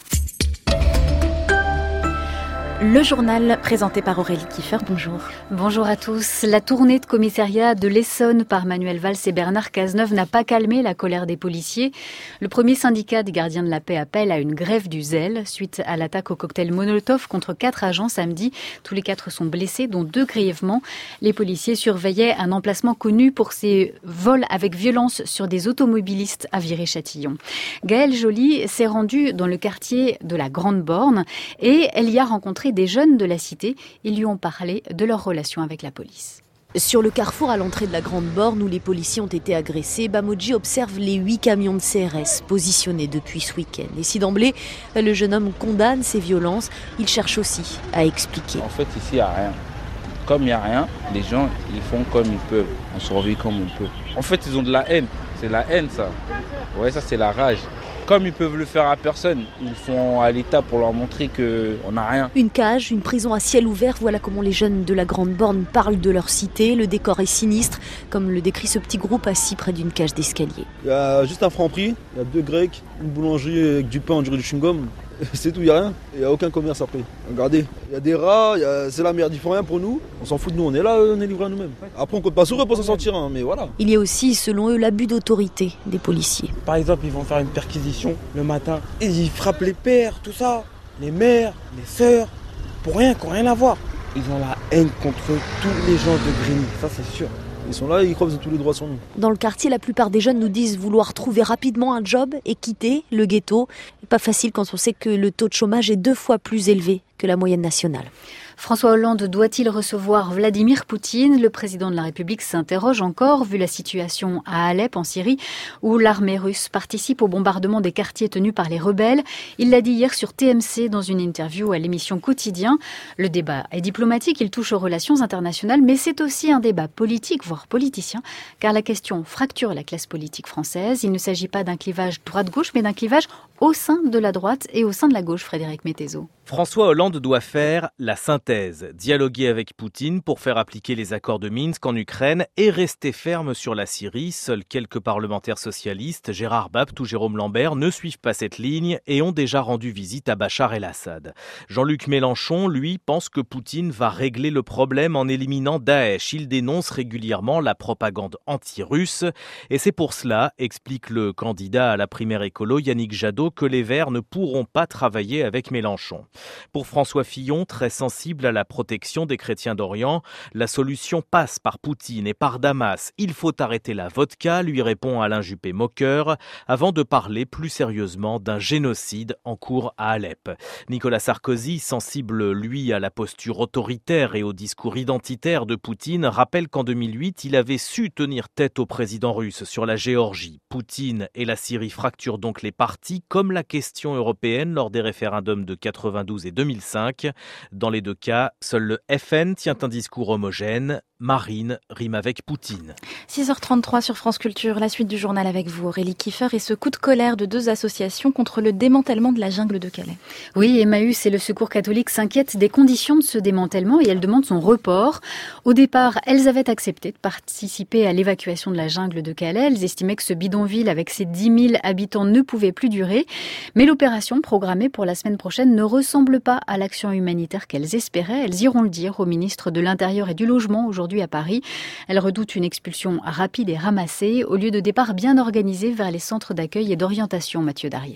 Le journal présenté par Aurélie Kiefer, bonjour. Bonjour à tous. La tournée de commissariat de l'Essonne par Manuel Valls et Bernard Cazeneuve n'a pas calmé la colère des policiers. Le premier syndicat des gardiens de la paix appelle à une grève du zèle suite à l'attaque au cocktail Molotov contre 4 agents samedi. Tous les 4 sont blessés, dont 2 grièvement. Les policiers surveillaient un emplacement connu pour ses vols avec violence sur des automobilistes à Viry-Châtillon. Gaëlle Joly s'est rendue dans le quartier de la Grande Borne et elle y a rencontré des jeunes de la cité. Ils lui ont parlé de leur relation avec la police. Sur le carrefour à l'entrée de la Grande Borne où les policiers ont été agressés, Bamoji observe les 8 camions de CRS positionnés depuis ce week-end. Et si d'emblée, le jeune homme condamne ces violences, il cherche aussi à expliquer. En fait, ici, il n'y a rien. Comme il n'y a rien, les gens, ils font comme ils peuvent. On survit comme on peut. En fait, ils ont de la haine. C'est la haine, ça. Ouais, ça, c'est la rage. Comme ils peuvent le faire à personne, ils font à l'État pour leur montrer qu'on n'a rien. Une cage, une prison à ciel ouvert, voilà comment les jeunes de la Grande Borne parlent de leur cité. Le décor est sinistre, comme le décrit ce petit groupe assis près d'une cage d'escalier. Il y a juste un Franprix, il y a 2 Grecs, une boulangerie avec du pain, on dirait du chewing-gum. C'est tout, il n'y a rien. Il n'y a aucun commerce après. Regardez, il y a des rats, c'est la merde, ils font rien pour nous. On s'en fout de nous, on est là, on est livrés à nous-mêmes. Après, on compte pas sur eux pour s'en sortir, hein, mais voilà. Il y a aussi, selon eux, l'abus d'autorité des policiers. Par exemple, ils vont faire une perquisition le matin et ils frappent les pères, tout ça, les mères, les sœurs, pour rien, qui n'ont rien à voir. Ils ont la haine contre tous les gens de Grigny, ça c'est sûr. Ils sont là, ils croient qu'ils ont tous les droits sur nous. Dans le quartier, la plupart des jeunes nous disent vouloir trouver rapidement un job et quitter le ghetto. Pas facile quand on sait que le taux de chômage est 2 fois plus élevé que la moyenne nationale. François Hollande doit-il recevoir Vladimir Poutine ? Le président de la République s'interroge encore, vu la situation à Alep, en Syrie, où l'armée russe participe au bombardement des quartiers tenus par les rebelles. Il l'a dit hier sur TMC dans une interview à l'émission Quotidien. Le débat est diplomatique, il touche aux relations internationales, mais c'est aussi un débat politique, voire politicien, car la question fracture la classe politique française. Il ne s'agit pas d'un clivage droite-gauche, mais d'un clivage au sein de la droite et au sein de la gauche, Frédéric Mettezo. François Hollande doit faire la synthèse, dialoguer avec Poutine pour faire appliquer les accords de Minsk en Ukraine et rester ferme sur la Syrie. Seuls quelques parlementaires socialistes, Gérard Bapt ou Jérôme Lambert, ne suivent pas cette ligne et ont déjà rendu visite à Bachar el-Assad. Jean-Luc Mélenchon, lui, pense que Poutine va régler le problème en éliminant Daesh. Il dénonce régulièrement la propagande anti-russe et c'est pour cela, explique le candidat à la primaire écolo Yannick Jadot, que les Verts ne pourront pas travailler avec Mélenchon. Pour François Fillon, très sensible à la protection des chrétiens d'Orient, la solution passe par Poutine et par Damas. Il faut arrêter la vodka, lui répond Alain Juppé moqueur, avant de parler plus sérieusement d'un génocide en cours à Alep. Nicolas Sarkozy, sensible lui à la posture autoritaire et au discours identitaire de Poutine, rappelle qu'en 2008, il avait su tenir tête au président russe sur la Géorgie. Poutine et la Syrie fracturent donc les partis, comme la question européenne lors des référendums de 92 et 2005. Dans les 2 cas, seul le FN tient un discours homogène. Marine rime avec Poutine. 6h33 sur France Culture, la suite du journal avec vous, Aurélie Kiefer, et ce coup de colère de 2 associations contre le démantèlement de la jungle de Calais. Oui, Emmaüs et le Secours catholique s'inquiètent des conditions de ce démantèlement et elles demandent son report. Au départ, elles avaient accepté de participer à l'évacuation de la jungle de Calais. Elles estimaient que ce bidonville avec ses 10 000 habitants ne pouvait plus durer. Mais l'opération programmée pour la semaine prochaine ne ressemble pas à l'action humanitaire qu'elles espéraient. Elles iront le dire au ministre de l'Intérieur et du Logement aujourd'hui à Paris. Elle redoute une expulsion rapide et ramassée au lieu de départ bien organisé vers les centres d'accueil et d'orientation, Mathieu Darrier.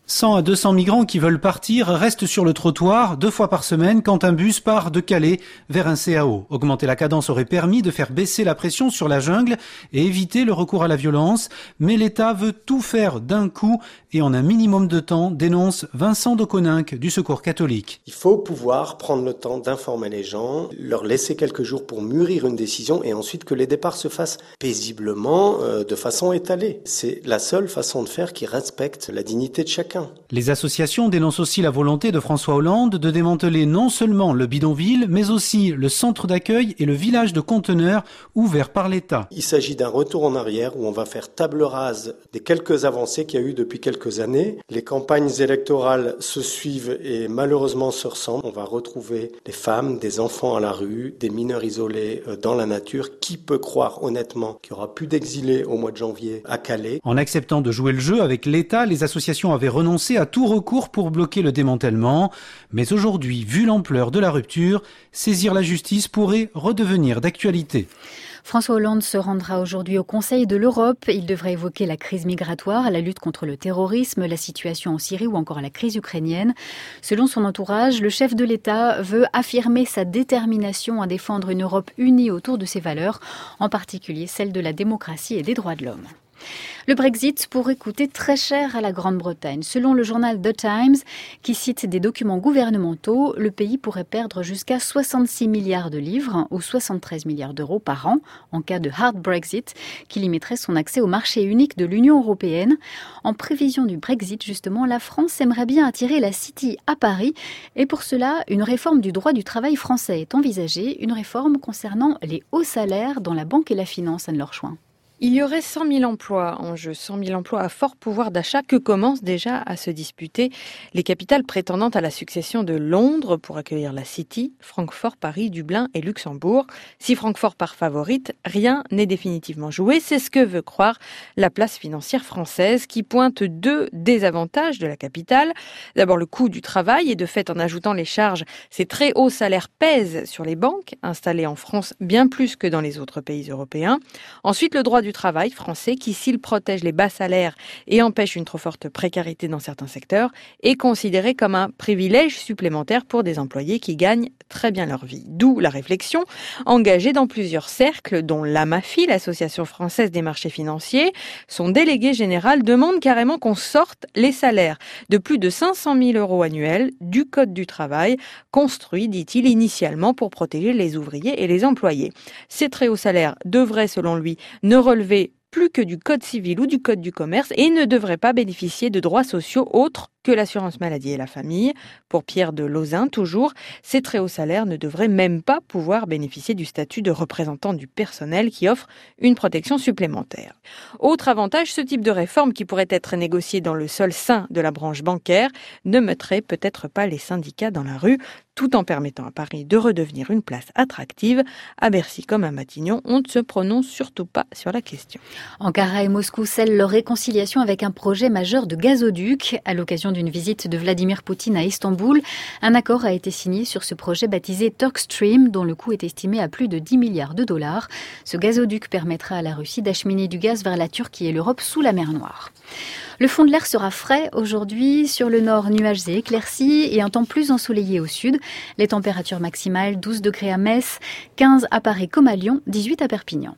100 à 200 migrants qui veulent partir restent sur le trottoir 2 fois par semaine quand un bus part de Calais vers un CAO. Augmenter la cadence aurait permis de faire baisser la pression sur la jungle et éviter le recours à la violence. Mais l'État veut tout faire d'un coup et en un minimum de temps, dénonce Vincent Deconinck du Secours catholique. Il faut pouvoir prendre le temps d'informer les gens, leur laisser quelques jours pour mûrir une décision et ensuite que les départs se fassent paisiblement, de façon étalée. C'est la seule façon de faire qui respecte la dignité de chacun. Les associations dénoncent aussi la volonté de François Hollande de démanteler non seulement le bidonville, mais aussi le centre d'accueil et le village de conteneurs ouverts par l'État. Il s'agit d'un retour en arrière où on va faire table rase des quelques avancées qu'il y a eu depuis quelques années. Les campagnes électorales se suivent et malheureusement se ressemblent. On va retrouver des femmes, des enfants à la rue, des mineurs isolés dans la nature. Qui peut croire honnêtement qu'il n'y aura plus d'exilés au mois de janvier à Calais ? En acceptant de jouer le jeu avec l'État, les associations avaient renoncé à tout recours pour bloquer le démantèlement. Mais aujourd'hui, vu l'ampleur de la rupture, saisir la justice pourrait redevenir d'actualité. François Hollande se rendra aujourd'hui au Conseil de l'Europe. Il devrait évoquer la crise migratoire, la lutte contre le terrorisme, la situation en Syrie ou encore la crise ukrainienne. Selon son entourage, le chef de l'État veut affirmer sa détermination à défendre une Europe unie autour de ses valeurs, en particulier celle de la démocratie et des droits de l'homme. Le Brexit pourrait coûter très cher à la Grande-Bretagne. Selon le journal The Times, qui cite des documents gouvernementaux, le pays pourrait perdre jusqu'à 66 milliards de livres ou 73 milliards d'euros par an en cas de hard Brexit, qui limiterait son accès au marché unique de l'Union européenne. En prévision du Brexit, justement, la France aimerait bien attirer la City à Paris et pour cela, une réforme du droit du travail français est envisagée, une réforme concernant les hauts salaires dans la banque et la finance, Anne-Laure Chouin. Il y aurait 100 000 emplois en jeu, 100 000 emplois à fort pouvoir d'achat que commencent déjà à se disputer les capitales prétendantes à la succession de Londres pour accueillir la City, Francfort, Paris, Dublin et Luxembourg. Si Francfort part favorite, rien n'est définitivement joué. C'est ce que veut croire la place financière française qui pointe 2 désavantages de la capitale. D'abord le coût du travail et de fait en ajoutant les charges, ces très hauts salaires pèsent sur les banques installées en France bien plus que dans les autres pays européens. Ensuite le droit du travail français qui, s'il protège les bas salaires et empêche une trop forte précarité dans certains secteurs, est considéré comme un privilège supplémentaire pour des employés qui gagnent très bien leur vie. D'où la réflexion engagée dans plusieurs cercles, dont l'AMAFI, l'Association française des marchés financiers. Son délégué général demande carrément qu'on sorte les salaires de plus de 500 000 € annuels du Code du travail, construit, dit-il, initialement pour protéger les ouvriers et les employés. Ces très hauts salaires devraient, selon lui, ne relever plus que du Code civil ou du Code du commerce et ne devraient pas bénéficier de droits sociaux autres que l'assurance maladie et la famille. Pour Pierre de Lauzun, toujours, ces très hauts salaires ne devraient même pas pouvoir bénéficier du statut de représentant du personnel qui offre une protection supplémentaire. Autre avantage, ce type de réforme qui pourrait être négocié dans le seul sein de la branche bancaire ne mettrait peut-être pas les syndicats dans la rue, tout en permettant à Paris de redevenir une place attractive. À Bercy comme à Matignon, on ne se prononce surtout pas sur la question. Ankara et Moscou scellent leur réconciliation avec un projet majeur de gazoduc. À l'occasion d'une visite de Vladimir Poutine à Istanbul, un accord a été signé sur ce projet baptisé Turkstream, dont le coût est estimé à plus de 10 milliards de dollars. Ce gazoduc permettra à la Russie d'acheminer du gaz vers la Turquie et l'Europe sous la mer Noire. Le fond de l'air sera frais aujourd'hui. Sur le nord, nuages et éclaircies et un temps plus ensoleillé au sud. Les températures maximales 12 degrés à Metz, 15 à Paris comme à Lyon, 18 à Perpignan.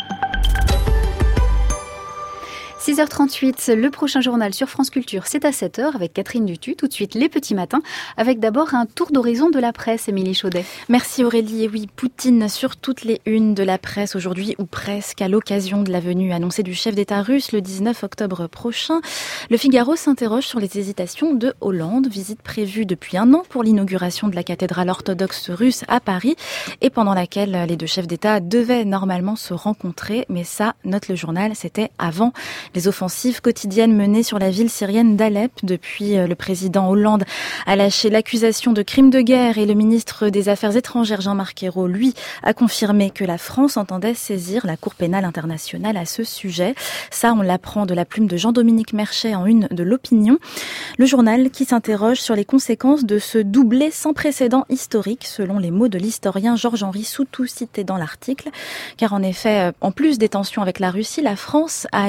6h38, le prochain journal sur France Culture, c'est à 7h avec Catherine Dutu. Tout de suite, les petits matins, avec d'abord un tour d'horizon de la presse, Émilie Chaudet. Merci Aurélie. Et oui, Poutine sur toutes les unes de la presse aujourd'hui, ou presque, à l'occasion de la venue annoncée du chef d'État russe le 19 octobre prochain. Le Figaro s'interroge sur les hésitations de Hollande, visite prévue depuis un an pour l'inauguration de la cathédrale orthodoxe russe à Paris, et pendant laquelle les deux chefs d'État devaient normalement se rencontrer. Mais ça, note le journal, c'était avant les offensives quotidiennes menées sur la ville syrienne d'Alep. Depuis, le président Hollande a lâché l'accusation de crime de guerre et le ministre des Affaires étrangères Jean-Marc Ayrault, lui, a confirmé que la France entendait saisir la Cour pénale internationale à ce sujet. Ça, on l'apprend de la plume de Jean-Dominique Merchet en une de l'Opinion. Le journal qui s'interroge sur les conséquences de ce doublé sans précédent historique, selon les mots de l'historien Georges-Henri Soutou cité dans l'article. Car en effet, en plus des tensions avec la Russie, la France a annulé ce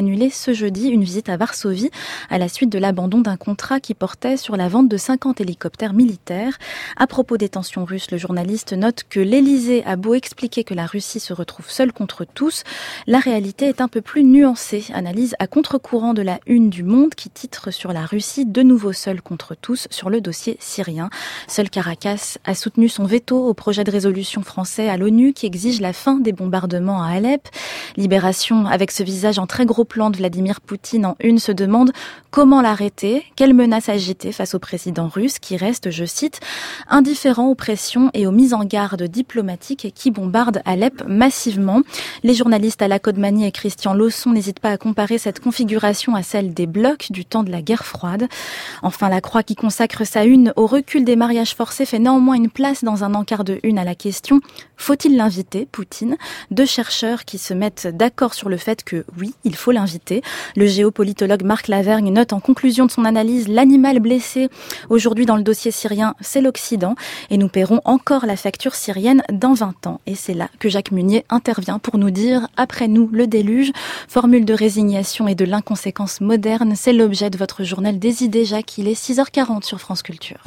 ce jeudi une visite à Varsovie à la suite de l'abandon d'un contrat qui portait sur la vente de 50 hélicoptères militaires. À propos des tensions russes, le journaliste note que l'Élysée a beau expliquer que la Russie se retrouve seule contre tous, la réalité est un peu plus nuancée. Analyse à contre-courant de la Une du Monde qui titre sur la Russie de nouveau seule contre tous sur le dossier syrien. Seul Caracas a soutenu son veto au projet de résolution français à l'ONU qui exige la fin des bombardements à Alep. Libération avec ce visage en très gros plan de Vladimir Poutine en une se demande comment l'arrêter, quelle menace agiter face au président russe qui reste, je cite, indifférent aux pressions et aux mises en garde diplomatiques qui bombardent Alep massivement. Les journalistes Ala Kodmani et Christian Lausson n'hésitent pas à comparer cette configuration à celle des blocs du temps de la guerre froide. Enfin, la Croix qui consacre sa une au recul des mariages forcés fait néanmoins une place dans un encart de une à la question « Faut-il l'inviter, Poutine ?» Deux chercheurs qui se mettent d'accord sur le fait que oui, il faut l'inviter. Le géopolitologue Marc Lavergne note en conclusion de son analyse « L'animal blessé aujourd'hui dans le dossier syrien, c'est l'Occident et nous paierons encore la facture syrienne dans 20 ans. » Et c'est là que Jacques Munier intervient pour nous dire « Après nous, le déluge ». Formule de résignation et de l'inconséquence moderne, c'est l'objet de votre journal des idées, Jacques. Il est 6h40 sur France Culture.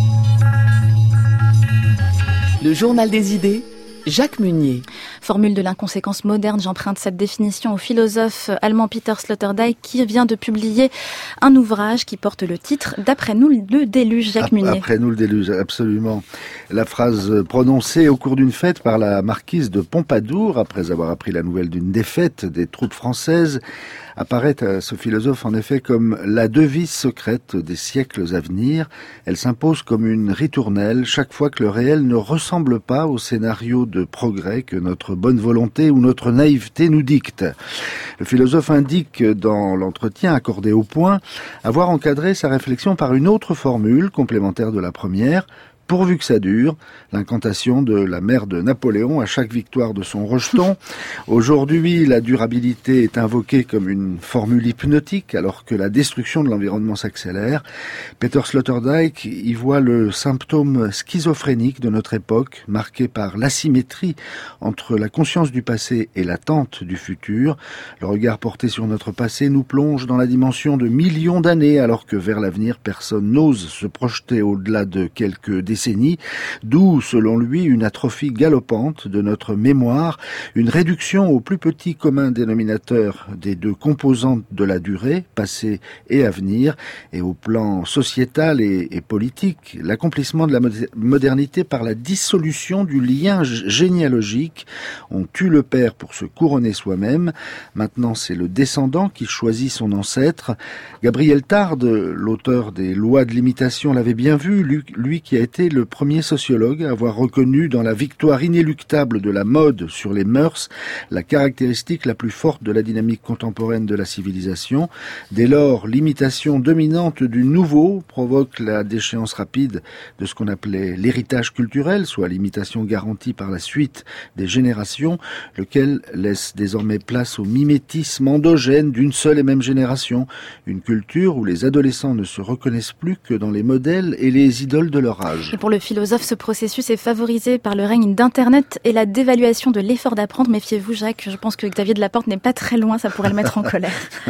Le journal des idées, Jacques Munier. Formule de l'inconséquence moderne, j'emprunte cette définition au philosophe allemand Peter Sloterdijk qui vient de publier un ouvrage qui porte le titre « D'après nous, le déluge », Jacques Munier. Après nous, le déluge, absolument. La phrase prononcée au cours d'une fête par la marquise de Pompadour, après avoir appris la nouvelle d'une défaite des troupes françaises, apparaît à ce philosophe en effet comme la devise secrète des siècles à venir. Elle s'impose comme une ritournelle chaque fois que le réel ne ressemble pas au scénario de progrès que notre bonne volonté ou notre naïveté nous dicte. Le philosophe indique dans l'entretien accordé au point avoir encadré sa réflexion par une autre formule complémentaire de la première. Pourvu que ça dure, l'incantation de la mère de Napoléon à chaque victoire de son rejeton. Aujourd'hui, la durabilité est invoquée comme une formule hypnotique alors que la destruction de l'environnement s'accélère. Peter Sloterdijk y voit le symptôme schizophrénique de notre époque, marqué par l'asymétrie entre la conscience du passé et l'attente du futur. Le regard porté sur notre passé nous plonge dans la dimension de millions d'années alors que vers l'avenir, personne n'ose se projeter au-delà de quelques décennies, d'où, selon lui, une atrophie galopante de notre mémoire, une réduction au plus petit commun dénominateur des deux composantes de la durée, passé et avenir, et au plan sociétal et politique, l'accomplissement de la modernité par la dissolution du lien généalogique. On tue le père pour se couronner soi-même. Maintenant, c'est le descendant qui choisit son ancêtre. Gabriel Tarde, l'auteur des Lois de l'imitation, l'avait bien vu, lui qui a été le premier sociologue à avoir reconnu dans la victoire inéluctable de la mode sur les mœurs la caractéristique la plus forte de la dynamique contemporaine de la civilisation. Dès lors, l'imitation dominante du nouveau provoque la déchéance rapide de ce qu'on appelait l'héritage culturel, soit l'imitation garantie par la suite des générations, lequel laisse désormais place au mimétisme endogène d'une seule et même génération, une culture où les adolescents ne se reconnaissent plus que dans les modèles et les idoles de leur âge. Et pour le philosophe, ce processus est favorisé par le règne d'Internet et la dévaluation de l'effort d'apprendre. Méfiez-vous, Jacques, je pense que Xavier Delaporte n'est pas très loin, ça pourrait le mettre en colère.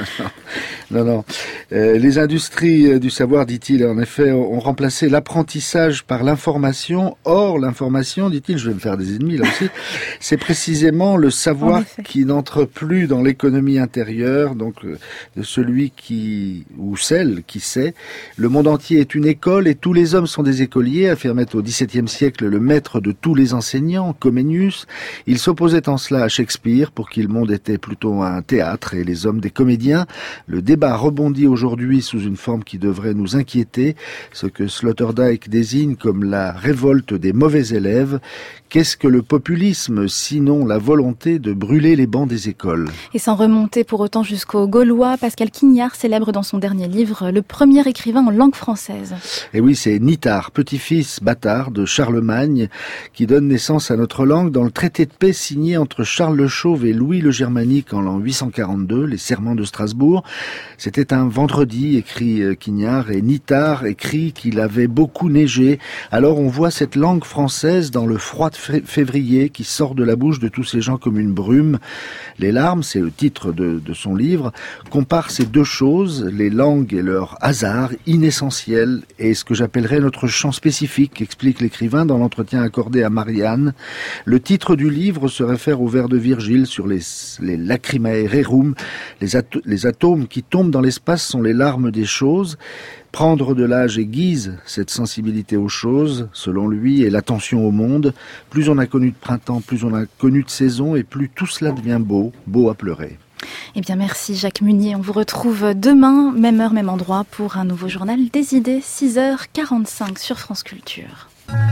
Non. Les industries du savoir, dit-il, en effet, ont remplacé l'apprentissage par l'information. Or, l'information, dit-il, je vais me faire des ennemis là aussi, c'est précisément le savoir qui n'entre plus dans l'économie intérieure, donc de celui qui, ou celle qui sait. Le monde entier est une école et tous les hommes sont des écoliers, affirmait au XVIIe siècle le maître de tous les enseignants, Comenius. Il s'opposait en cela à Shakespeare, pour qui le monde était plutôt un théâtre et les hommes des comédiens. Le débat rebondit aujourd'hui sous une forme qui devrait nous inquiéter, ce que Sloterdijk désigne comme la révolte des mauvais élèves. Qu'est-ce que le populisme, sinon la volonté de brûler les bancs des écoles? Et sans remonter pour autant jusqu'aux Gaulois, Pascal Quignard célèbre dans son dernier livre le premier écrivain en langue française. Et oui, c'est Nithard, petit-fils bâtard de Charlemagne, qui donne naissance à notre langue dans le traité de paix signé entre Charles le Chauve et Louis le Germanique en l'an 842, les Serments de Strasbourg. C'était un vendredi, écrit Quignard, et Nittard écrit qu'il avait beaucoup neigé. Alors on voit cette langue française dans le froid de février qui sort de la bouche de tous ces gens comme une brume. Les larmes, c'est le titre de son livre, compare ces deux choses, les langues et leur hasard inessentiel, et ce que j'appellerais notre champ spécifique, explique l'écrivain dans l'entretien accordé à Marianne. Le titre du livre se réfère au vers de Virgile sur les lacrimae rerum. Les atomes qui tombent dans l'espace sont les larmes des choses. Prendre de l'âge aiguise cette sensibilité aux choses, selon lui, et l'attention au monde. Plus on a connu de printemps, plus on a connu de saison, et plus tout cela devient beau, beau à pleurer. Eh bien, merci Jacques Munier. On vous retrouve demain, même heure, même endroit, pour un nouveau journal des idées, 6h45 sur France Culture.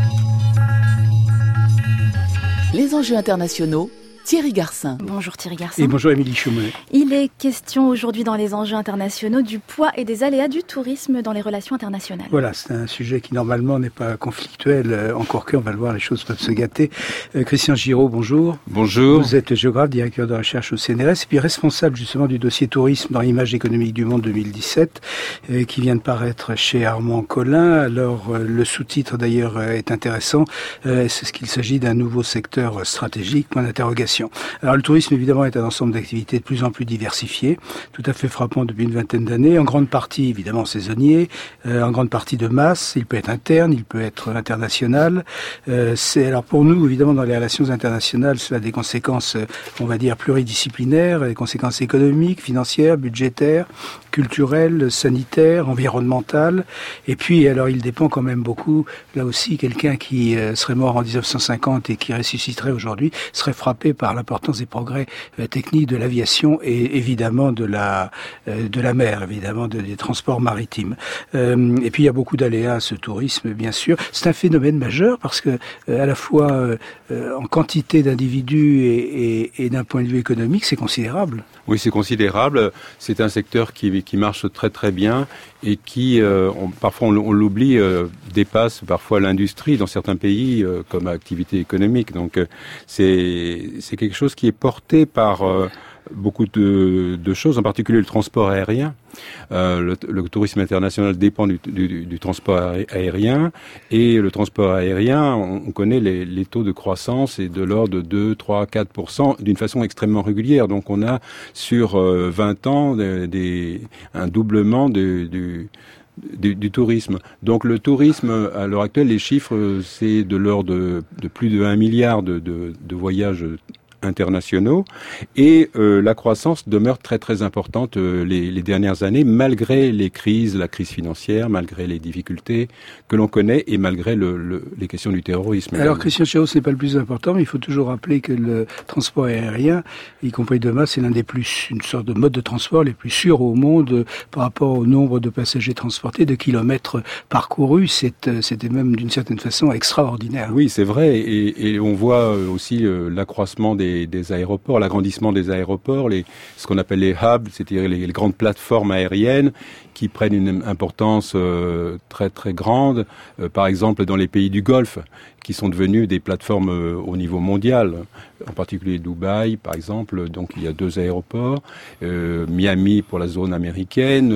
Les enjeux internationaux, Thierry Garcin. Bonjour Thierry Garcin. Et bonjour Émilie Chaumet. Il est question aujourd'hui dans les enjeux internationaux du poids et des aléas du tourisme dans les relations internationales. Voilà, c'est un sujet qui normalement n'est pas conflictuel, encore qu'on va le voir, les choses peuvent se gâter. Christian Giraud, bonjour. Bonjour. Vous êtes géographe, directeur de recherche au CNRS, et puis responsable justement du dossier tourisme dans l'image économique du monde 2017, qui vient de paraître chez Armand Collin. Alors, le sous-titre d'ailleurs est intéressant, c'est ce qu'il s'agit d'un nouveau secteur stratégique, point d'interrogation. Alors le tourisme évidemment est un ensemble d'activités de plus en plus diversifiées, tout à fait frappant depuis une vingtaine d'années, en grande partie évidemment saisonnier, en grande partie de masse, il peut être interne, il peut être international. Alors pour nous évidemment dans les relations internationales, cela a des conséquences on va dire pluridisciplinaires, des conséquences économiques, financières, budgétaires, culturelles, sanitaires, environnementales, et puis alors il dépend quand même beaucoup, là aussi quelqu'un qui serait mort en 1950 et qui ressusciterait aujourd'hui serait frappé par l'importance des progrès techniques de l'aviation et évidemment de la mer, évidemment des transports maritimes. Et puis il y a beaucoup d'aléas à ce tourisme, bien sûr. C'est un phénomène majeur parce que à la fois en quantité d'individus et d'un point de vue économique, c'est considérable. Oui, c'est considérable. C'est un secteur qui marche très très bien et qui, parfois on l'oublie, dépasse parfois l'industrie dans certains pays comme activité économique. Donc c'est quelque chose qui est porté par beaucoup de choses, en particulier le transport aérien. Le tourisme international dépend du transport aérien, et le transport aérien, on connaît les taux de croissance est de l'ordre de 2, 3, 4% d'une façon extrêmement régulière. Donc on a sur 20 ans un doublement du tourisme. Donc le tourisme, à l'heure actuelle, les chiffres, c'est de l'ordre de plus de 1 milliard de voyages internationaux, et la croissance demeure très très importante les dernières années, malgré les crises, la crise financière, malgré les difficultés que l'on connaît et malgré les questions du terrorisme. Alors Christian Giraud, ce n'est pas le plus important, mais il faut toujours rappeler que le transport aérien, y compris de masse, c'est une sorte de mode de transport les plus sûrs au monde par rapport au nombre de passagers transportés, de kilomètres parcourus. C'était même d'une certaine façon extraordinaire. Oui, c'est vrai, et on voit aussi l'accroissement des aéroports, l'agrandissement des aéroports, ce qu'on appelle les hubs, c'est-à-dire les grandes plateformes aériennes qui prennent une importance très très grande, par exemple dans les pays du Golfe, qui sont devenus des plateformes au niveau mondial, en particulier Dubaï, par exemple. Donc il y a 2 aéroports, Miami pour la zone américaine,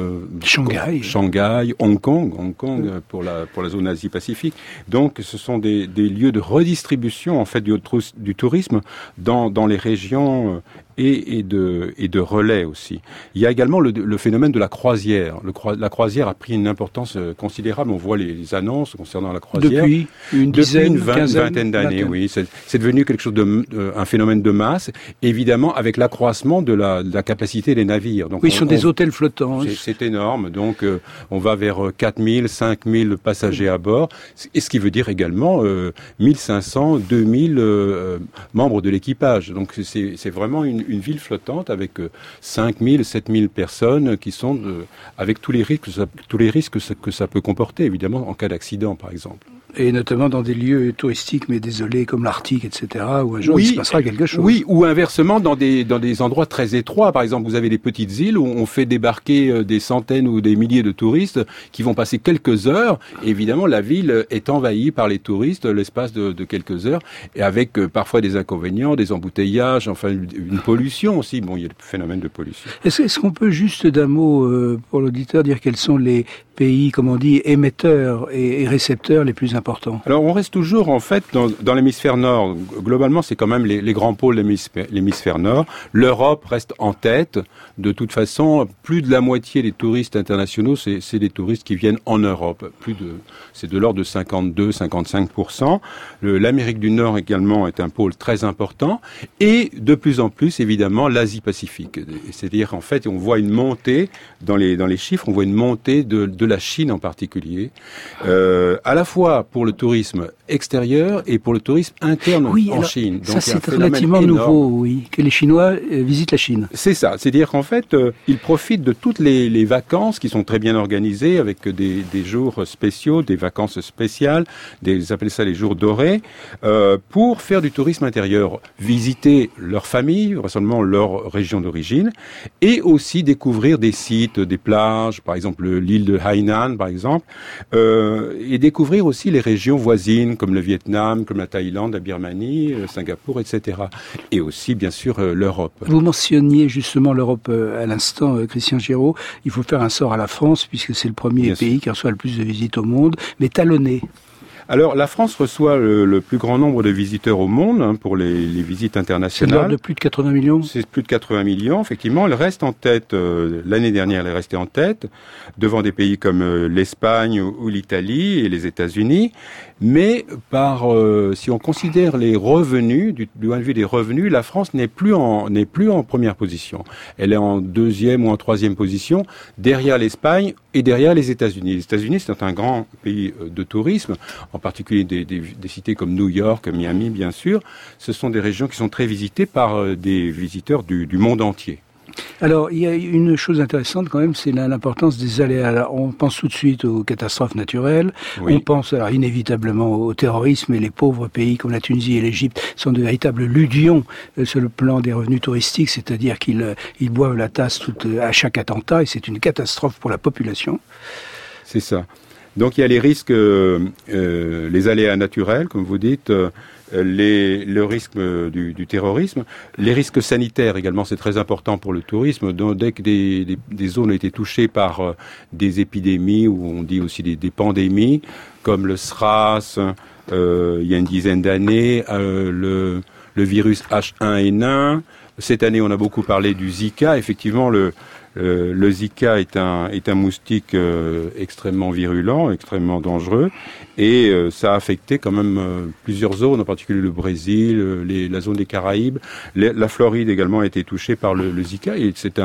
Shanghai, Hong Kong pour la zone Asie-Pacifique. Donc ce sont des lieux de redistribution en fait du tourisme dans les régions et de relais aussi. Il y a également le phénomène de la croisière. La croisière a pris une importance considérable. On voit les annonces concernant la croisière. Depuis une vingtaine d'années, oui. C'est devenu quelque chose un phénomène de masse, évidemment avec l'accroissement de la capacité des navires. Donc, oui, ce sont des hôtels flottants. C'est énorme. Donc on va vers 4000, 5000 passagers à bord. Et ce qui veut dire également 1500, 2000 membres de l'équipage. Donc c'est vraiment une ville flottante avec 5000, 7000 personnes qui sont avec tous les risques que ça peut comporter, évidemment, en cas d'accident, par exemple. Et notamment dans des lieux touristiques mais désolés comme l'Arctique, etc., où un jour il se passera quelque chose. Oui, ou inversement dans des endroits très étroits. Par exemple, vous avez des petites îles où on fait débarquer des centaines ou des milliers de touristes qui vont passer quelques heures. Et évidemment, la ville est envahie par les touristes l'espace de quelques heures, et avec parfois des inconvénients, des embouteillages, enfin une pollution aussi. Bon, il y a le phénomène de pollution. Est-ce qu'on peut juste d'un mot pour l'auditeur dire quels sont les pays, comme on dit, émetteurs et récepteurs les plus importants? Alors on reste toujours en fait dans l'hémisphère nord. Globalement, c'est quand même les grands pôles de l'hémisphère nord. L'Europe reste en tête. De toute façon, plus de la moitié des touristes internationaux, c'est des touristes qui viennent en Europe. C'est de l'ordre de 52-55%. L'Amérique du Nord également est un pôle très important. Et de plus en plus, évidemment, l'Asie-Pacifique. C'est-à-dire, en fait, on voit une montée dans les chiffres, on voit une montée de la Chine en particulier, à la fois pour le tourisme extérieur et pour le tourisme interne en Chine. Donc, ça, c'est relativement nouveau, oui, que les Chinois visitent la Chine. C'est ça, c'est-à-dire qu'en fait, ils profitent de toutes les vacances qui sont très bien organisées avec des jours spéciaux, des vacances spéciales, ils appellent ça les jours dorés, pour faire du tourisme intérieur, visiter leur famille, vraisemblablement leur région d'origine, et aussi découvrir des sites, des plages, par exemple l'île de Hainan, par exemple, et découvrir aussi les régions voisines, comme le Vietnam, comme la Thaïlande, la Birmanie, Singapour, etc. Et aussi, bien sûr, l'Europe. Vous mentionniez justement l'Europe à l'instant, Christian Giraud. Il faut faire un sort à la France, puisque c'est le premier pays qui reçoit le plus de visites au monde, mais talonné. Alors, la France reçoit le plus grand nombre de visiteurs au monde pour les visites internationales. C'est de l'ordre de plus de 80 millions. C'est plus de 80 millions, effectivement. Elle reste en tête, l'année dernière, elle est restée en tête, devant des pays comme l'Espagne ou l'Italie et les États-Unis. Mais si on considère les revenus, du point de vue des revenus, la France n'est plus en première position. Elle est en deuxième ou en troisième position, derrière l'Espagne et derrière les États-Unis. Les États-Unis, c'est un grand pays de tourisme, en particulier des cités comme New York, Miami, bien sûr. Ce sont des régions qui sont très visitées par des visiteurs du monde entier. Alors, il y a une chose intéressante quand même, c'est l'importance des aléas. Alors, on pense tout de suite aux catastrophes naturelles, on pense alors inévitablement au terrorisme, et les pauvres pays comme la Tunisie et l'Égypte sont de véritables ludions sur le plan des revenus touristiques, c'est-à-dire qu'ils boivent la tasse à chaque attentat, et c'est une catastrophe pour la population. C'est ça. Donc il y a les risques, les aléas naturels, comme vous dites, le risque du terrorisme, les risques sanitaires également, c'est très important pour le tourisme. Donc, dès que des zones ont été touchées par des épidémies, ou on dit aussi des pandémies, comme le SRAS, il y a une dizaine d'années, le virus H1N1. Cette année, on a beaucoup parlé du Zika. Effectivement, le Zika est un moustique extrêmement virulent, extrêmement dangereux, et ça a affecté quand même plusieurs zones, en particulier le Brésil, la zone des Caraïbes. La Floride également a été touchée par le Zika, et c'est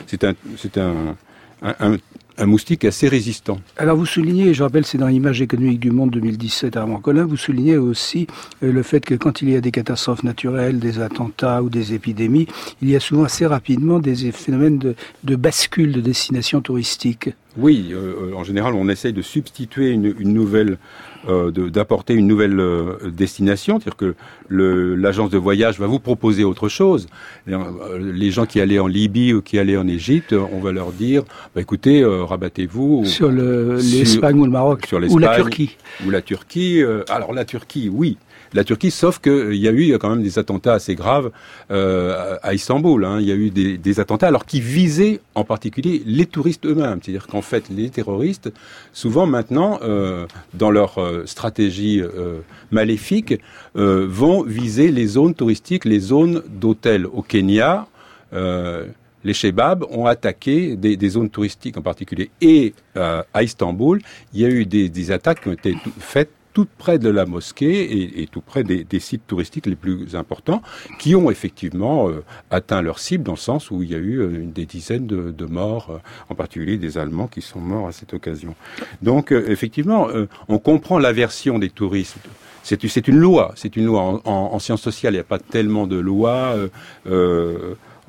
un moustique assez résistant. Alors vous soulignez, je rappelle, c'est dans l'image économique du monde 2017 à Armand Collin, vous soulignez aussi le fait que quand il y a des catastrophes naturelles, des attentats ou des épidémies, il y a souvent assez rapidement des phénomènes de bascule de destination touristique. Oui, en général, on essaye de substituer une nouvelle, d'apporter une nouvelle destination, c'est-à-dire que l'agence de voyage va vous proposer autre chose. Les gens qui allaient en Libye ou qui allaient en Égypte, on va leur dire, écoutez, rabattez-vous sur l'Espagne ou le Maroc, ou la Turquie. Ou la Turquie. Alors la Turquie, oui. La Turquie, sauf qu'il y a eu quand même des attentats assez graves à Istanbul. Il y a eu des attentats, alors qui visaient en particulier les touristes eux-mêmes. C'est-à-dire qu'en fait, les terroristes, souvent maintenant, dans leur stratégie maléfique, vont viser les zones touristiques, les zones d'hôtels. Au Kenya, les Shebabs ont attaqué des zones touristiques en particulier. Et à Istanbul, il y a eu des attaques qui ont été faites tout près de la mosquée et tout près des sites touristiques les plus importants, qui ont effectivement atteint leur cible, dans le sens où il y a eu des dizaines de morts, en particulier des Allemands qui sont morts à cette occasion. Donc effectivement, on comprend l'aversion des touristes. C'est une loi. En sciences sociales, il n'y a pas tellement de lois.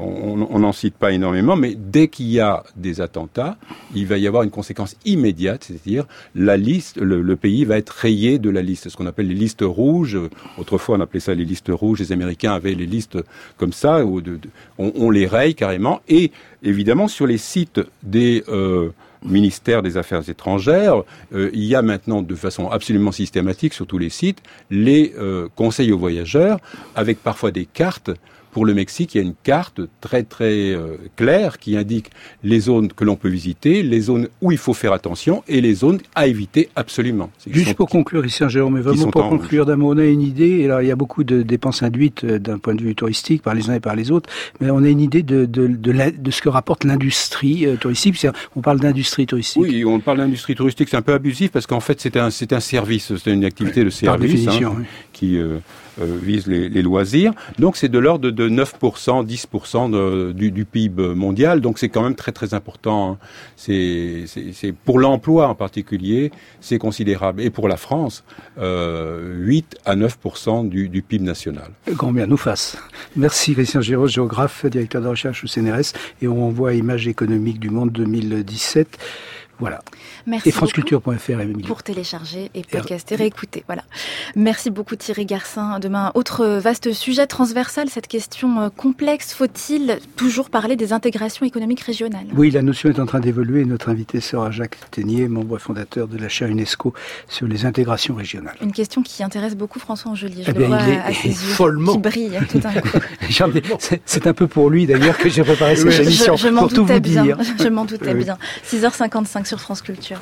on n'en cite pas énormément, mais dès qu'il y a des attentats, il va y avoir une conséquence immédiate, c'est-à-dire la liste, le pays va être rayé de la liste, ce qu'on appelle les listes rouges. Autrefois, on appelait ça les listes rouges. Les Américains avaient les listes comme ça, où on les raye carrément. Et évidemment, sur les sites des ministère des Affaires étrangères, il y a maintenant de façon absolument systématique sur tous les sites les conseils aux voyageurs, avec parfois des cartes. Pour le Mexique, il y a une carte très très claire qui indique les zones que l'on peut visiter, les zones où il faut faire attention et les zones à éviter absolument. Juste pour conclure, Christian Jérôme, mais vraiment pour conclure d'un mot, on a une idée, et alors il y a beaucoup de dépenses induites d'un point de vue touristique par les uns et par les autres, mais on a une idée de ce que rapporte l'industrie touristique. On parle d'industrie touristique. Oui, on parle d'industrie touristique, c'est un peu abusif parce qu'en fait c'est un service, c'est une activité de service par définition, oui. Qui vise les loisirs. Donc c'est de l'ordre de 9%, 10% du PIB mondial. Donc c'est quand même très très important. Hein. C'est pour l'emploi en particulier, c'est considérable. Et pour la France, 8 à 9% du PIB national. Grand bien nous fasse. Merci Christian Giraud, géographe, directeur de recherche au CNRS. Et on envoie Images économiques du monde 2017. Voilà. Merci et franceculture.fr pour télécharger et podcaster et écouter. Voilà. Merci beaucoup Thierry Garcin. Demain, autre vaste sujet transversal, cette question complexe. Faut-il toujours parler des intégrations économiques régionales ? Oui, la notion est en train d'évoluer. Notre invité sera Jacques Ténier, membre fondateur de la chaire UNESCO sur les intégrations régionales. Une question qui intéresse beaucoup François Angelier. Je le vois à ses yeux follement. Qui brille tout d'un coup. C'est un peu pour lui d'ailleurs que j'ai préparé cette émission. Je m'en pour tout vous bien. dire. Je m'en doutais bien. 6h55 sur France Culture.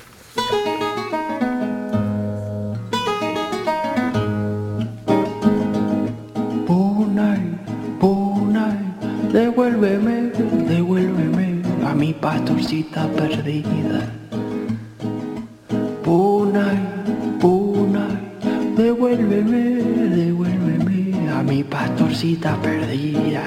Punay, devuélveme a mi pastorcita perdida. Punay, devuélveme a mi pastorcita perdida.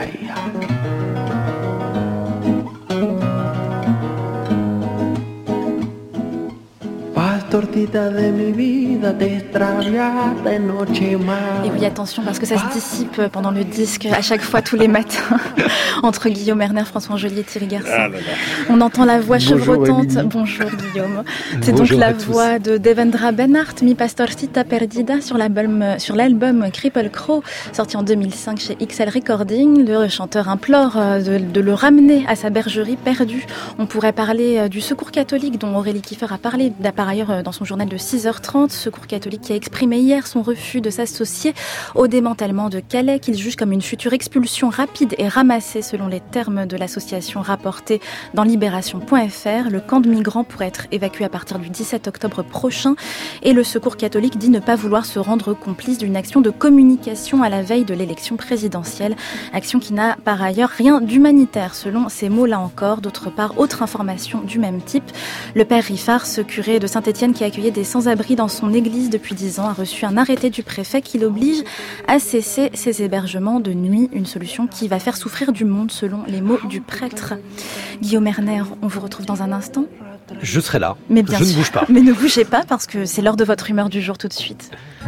De mi vida te extraviaste noche más. Et oui, attention, parce que ça se dissipe pendant le disque, à chaque fois, tous les matins, entre Guillaume Erner, François Angelier et Thierry Garcin. Ah là là. On entend la voix chevrotante. Bonjour Guillaume. C'est donc la voix de Devendra Banhart, Mi Pastorcita Perdida, sur l'album Cripple Crow, sorti en 2005 chez XL Recording. Le chanteur implore de le ramener à sa bergerie perdue. On pourrait parler du Secours catholique, dont Aurélie Kiefer a parlé par ailleurs dans son journal de 6h30, Secours catholique qui a exprimé hier son refus de s'associer au démantèlement de Calais, qu'il juge comme une future expulsion rapide et ramassée selon les termes de l'association rapportée dans Libération.fr. Le camp de migrants pourrait être évacué à partir du 17 octobre prochain et le Secours catholique dit ne pas vouloir se rendre complice d'une action de communication à la veille de l'élection présidentielle, action qui n'a par ailleurs rien d'humanitaire selon ces mots là encore. D'autre part, autre information du même type, le père Riffard, ce curé de Saint-Étienne qui accueillait des sans-abri dans son église depuis 10 ans, a reçu un arrêté du préfet qui l'oblige à cesser ses hébergements de nuit, une solution qui va faire souffrir du monde selon les mots du prêtre. Guillaume Erner, on vous retrouve dans un instant. Je serai là, mais bien je sûr, ne bouge pas. Mais ne bougez pas parce que c'est l'heure de votre humeur du jour tout de suite.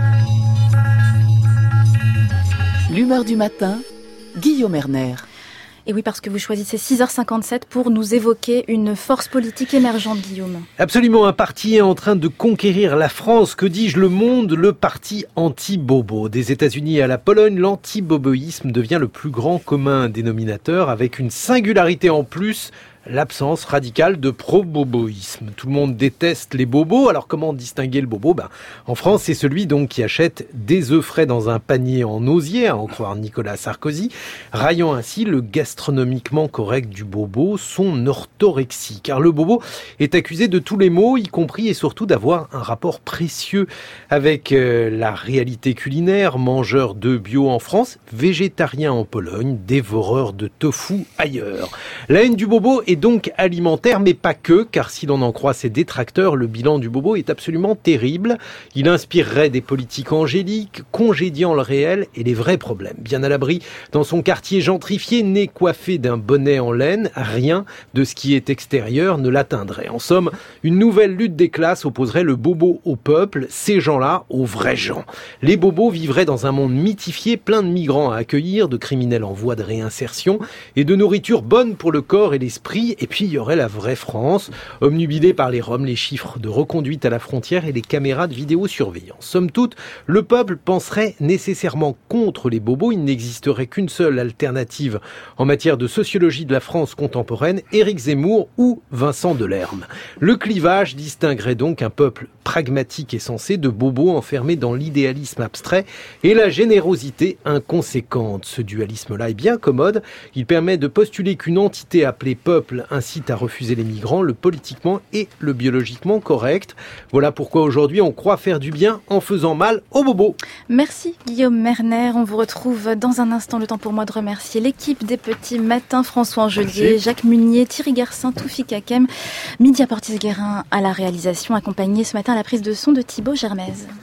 L'humeur du matin, Guillaume Erner. Et oui, parce que vous choisissez 6h57 pour nous évoquer une force politique émergente, Guillaume. Absolument, un parti est en train de conquérir la France, que dis-je, le monde, le parti anti-bobo. Des États-Unis à la Pologne, l'anti-boboïsme devient le plus grand commun dénominateur, avec une singularité en plus, l'absence radicale de pro-boboïsme. Tout le monde déteste les bobos, alors comment distinguer le bobo ? En France, c'est celui donc qui achète des œufs frais dans un panier en osier, à en croire Nicolas Sarkozy, raillant ainsi le gastronomiquement correct du bobo, son orthorexie. Car le bobo est accusé de tous les maux, y compris et surtout d'avoir un rapport précieux avec la réalité culinaire, mangeur d'œufs bio en France, végétarien en Pologne, dévoreur de tofu ailleurs. La haine du bobo est et donc alimentaire, mais pas que, car si l'on en croit ses détracteurs, le bilan du bobo est absolument terrible. Il inspirerait des politiques angéliques, congédiant le réel et les vrais problèmes. Bien à l'abri dans son quartier gentrifié, né coiffé d'un bonnet en laine, rien de ce qui est extérieur ne l'atteindrait. En somme, une nouvelle lutte des classes opposerait le bobo au peuple, ces gens-là aux vrais gens. Les bobos vivraient dans un monde mythifié, plein de migrants à accueillir, de criminels en voie de réinsertion et de nourriture bonne pour le corps et l'esprit. Et puis il y aurait la vraie France, omnubilée par les Roms, les chiffres de reconduite à la frontière et les caméras de vidéosurveillance. Somme toute, le peuple penserait nécessairement contre les bobos. Il n'existerait qu'une seule alternative en matière de sociologie de la France contemporaine, Éric Zemmour ou Vincent Delerme. Le clivage distinguerait donc un peuple pragmatique et sensé de bobos enfermés dans l'idéalisme abstrait et la générosité inconséquente. Ce dualisme-là est bien commode. Il permet de postuler qu'une entité appelée peuple incite à refuser les migrants, le politiquement et le biologiquement correct. Voilà pourquoi aujourd'hui on croit faire du bien en faisant mal aux bobos. Merci Guillaume Merner. On vous retrouve dans un instant. Le temps pour moi de remercier l'équipe des Petits Matins, François Angelier, Jacques Munier, Thierry Garcin, Toufik Hakem, Midia Portis-Guérin à la réalisation, accompagné ce matin à la prise de son de Thibaut Germaise.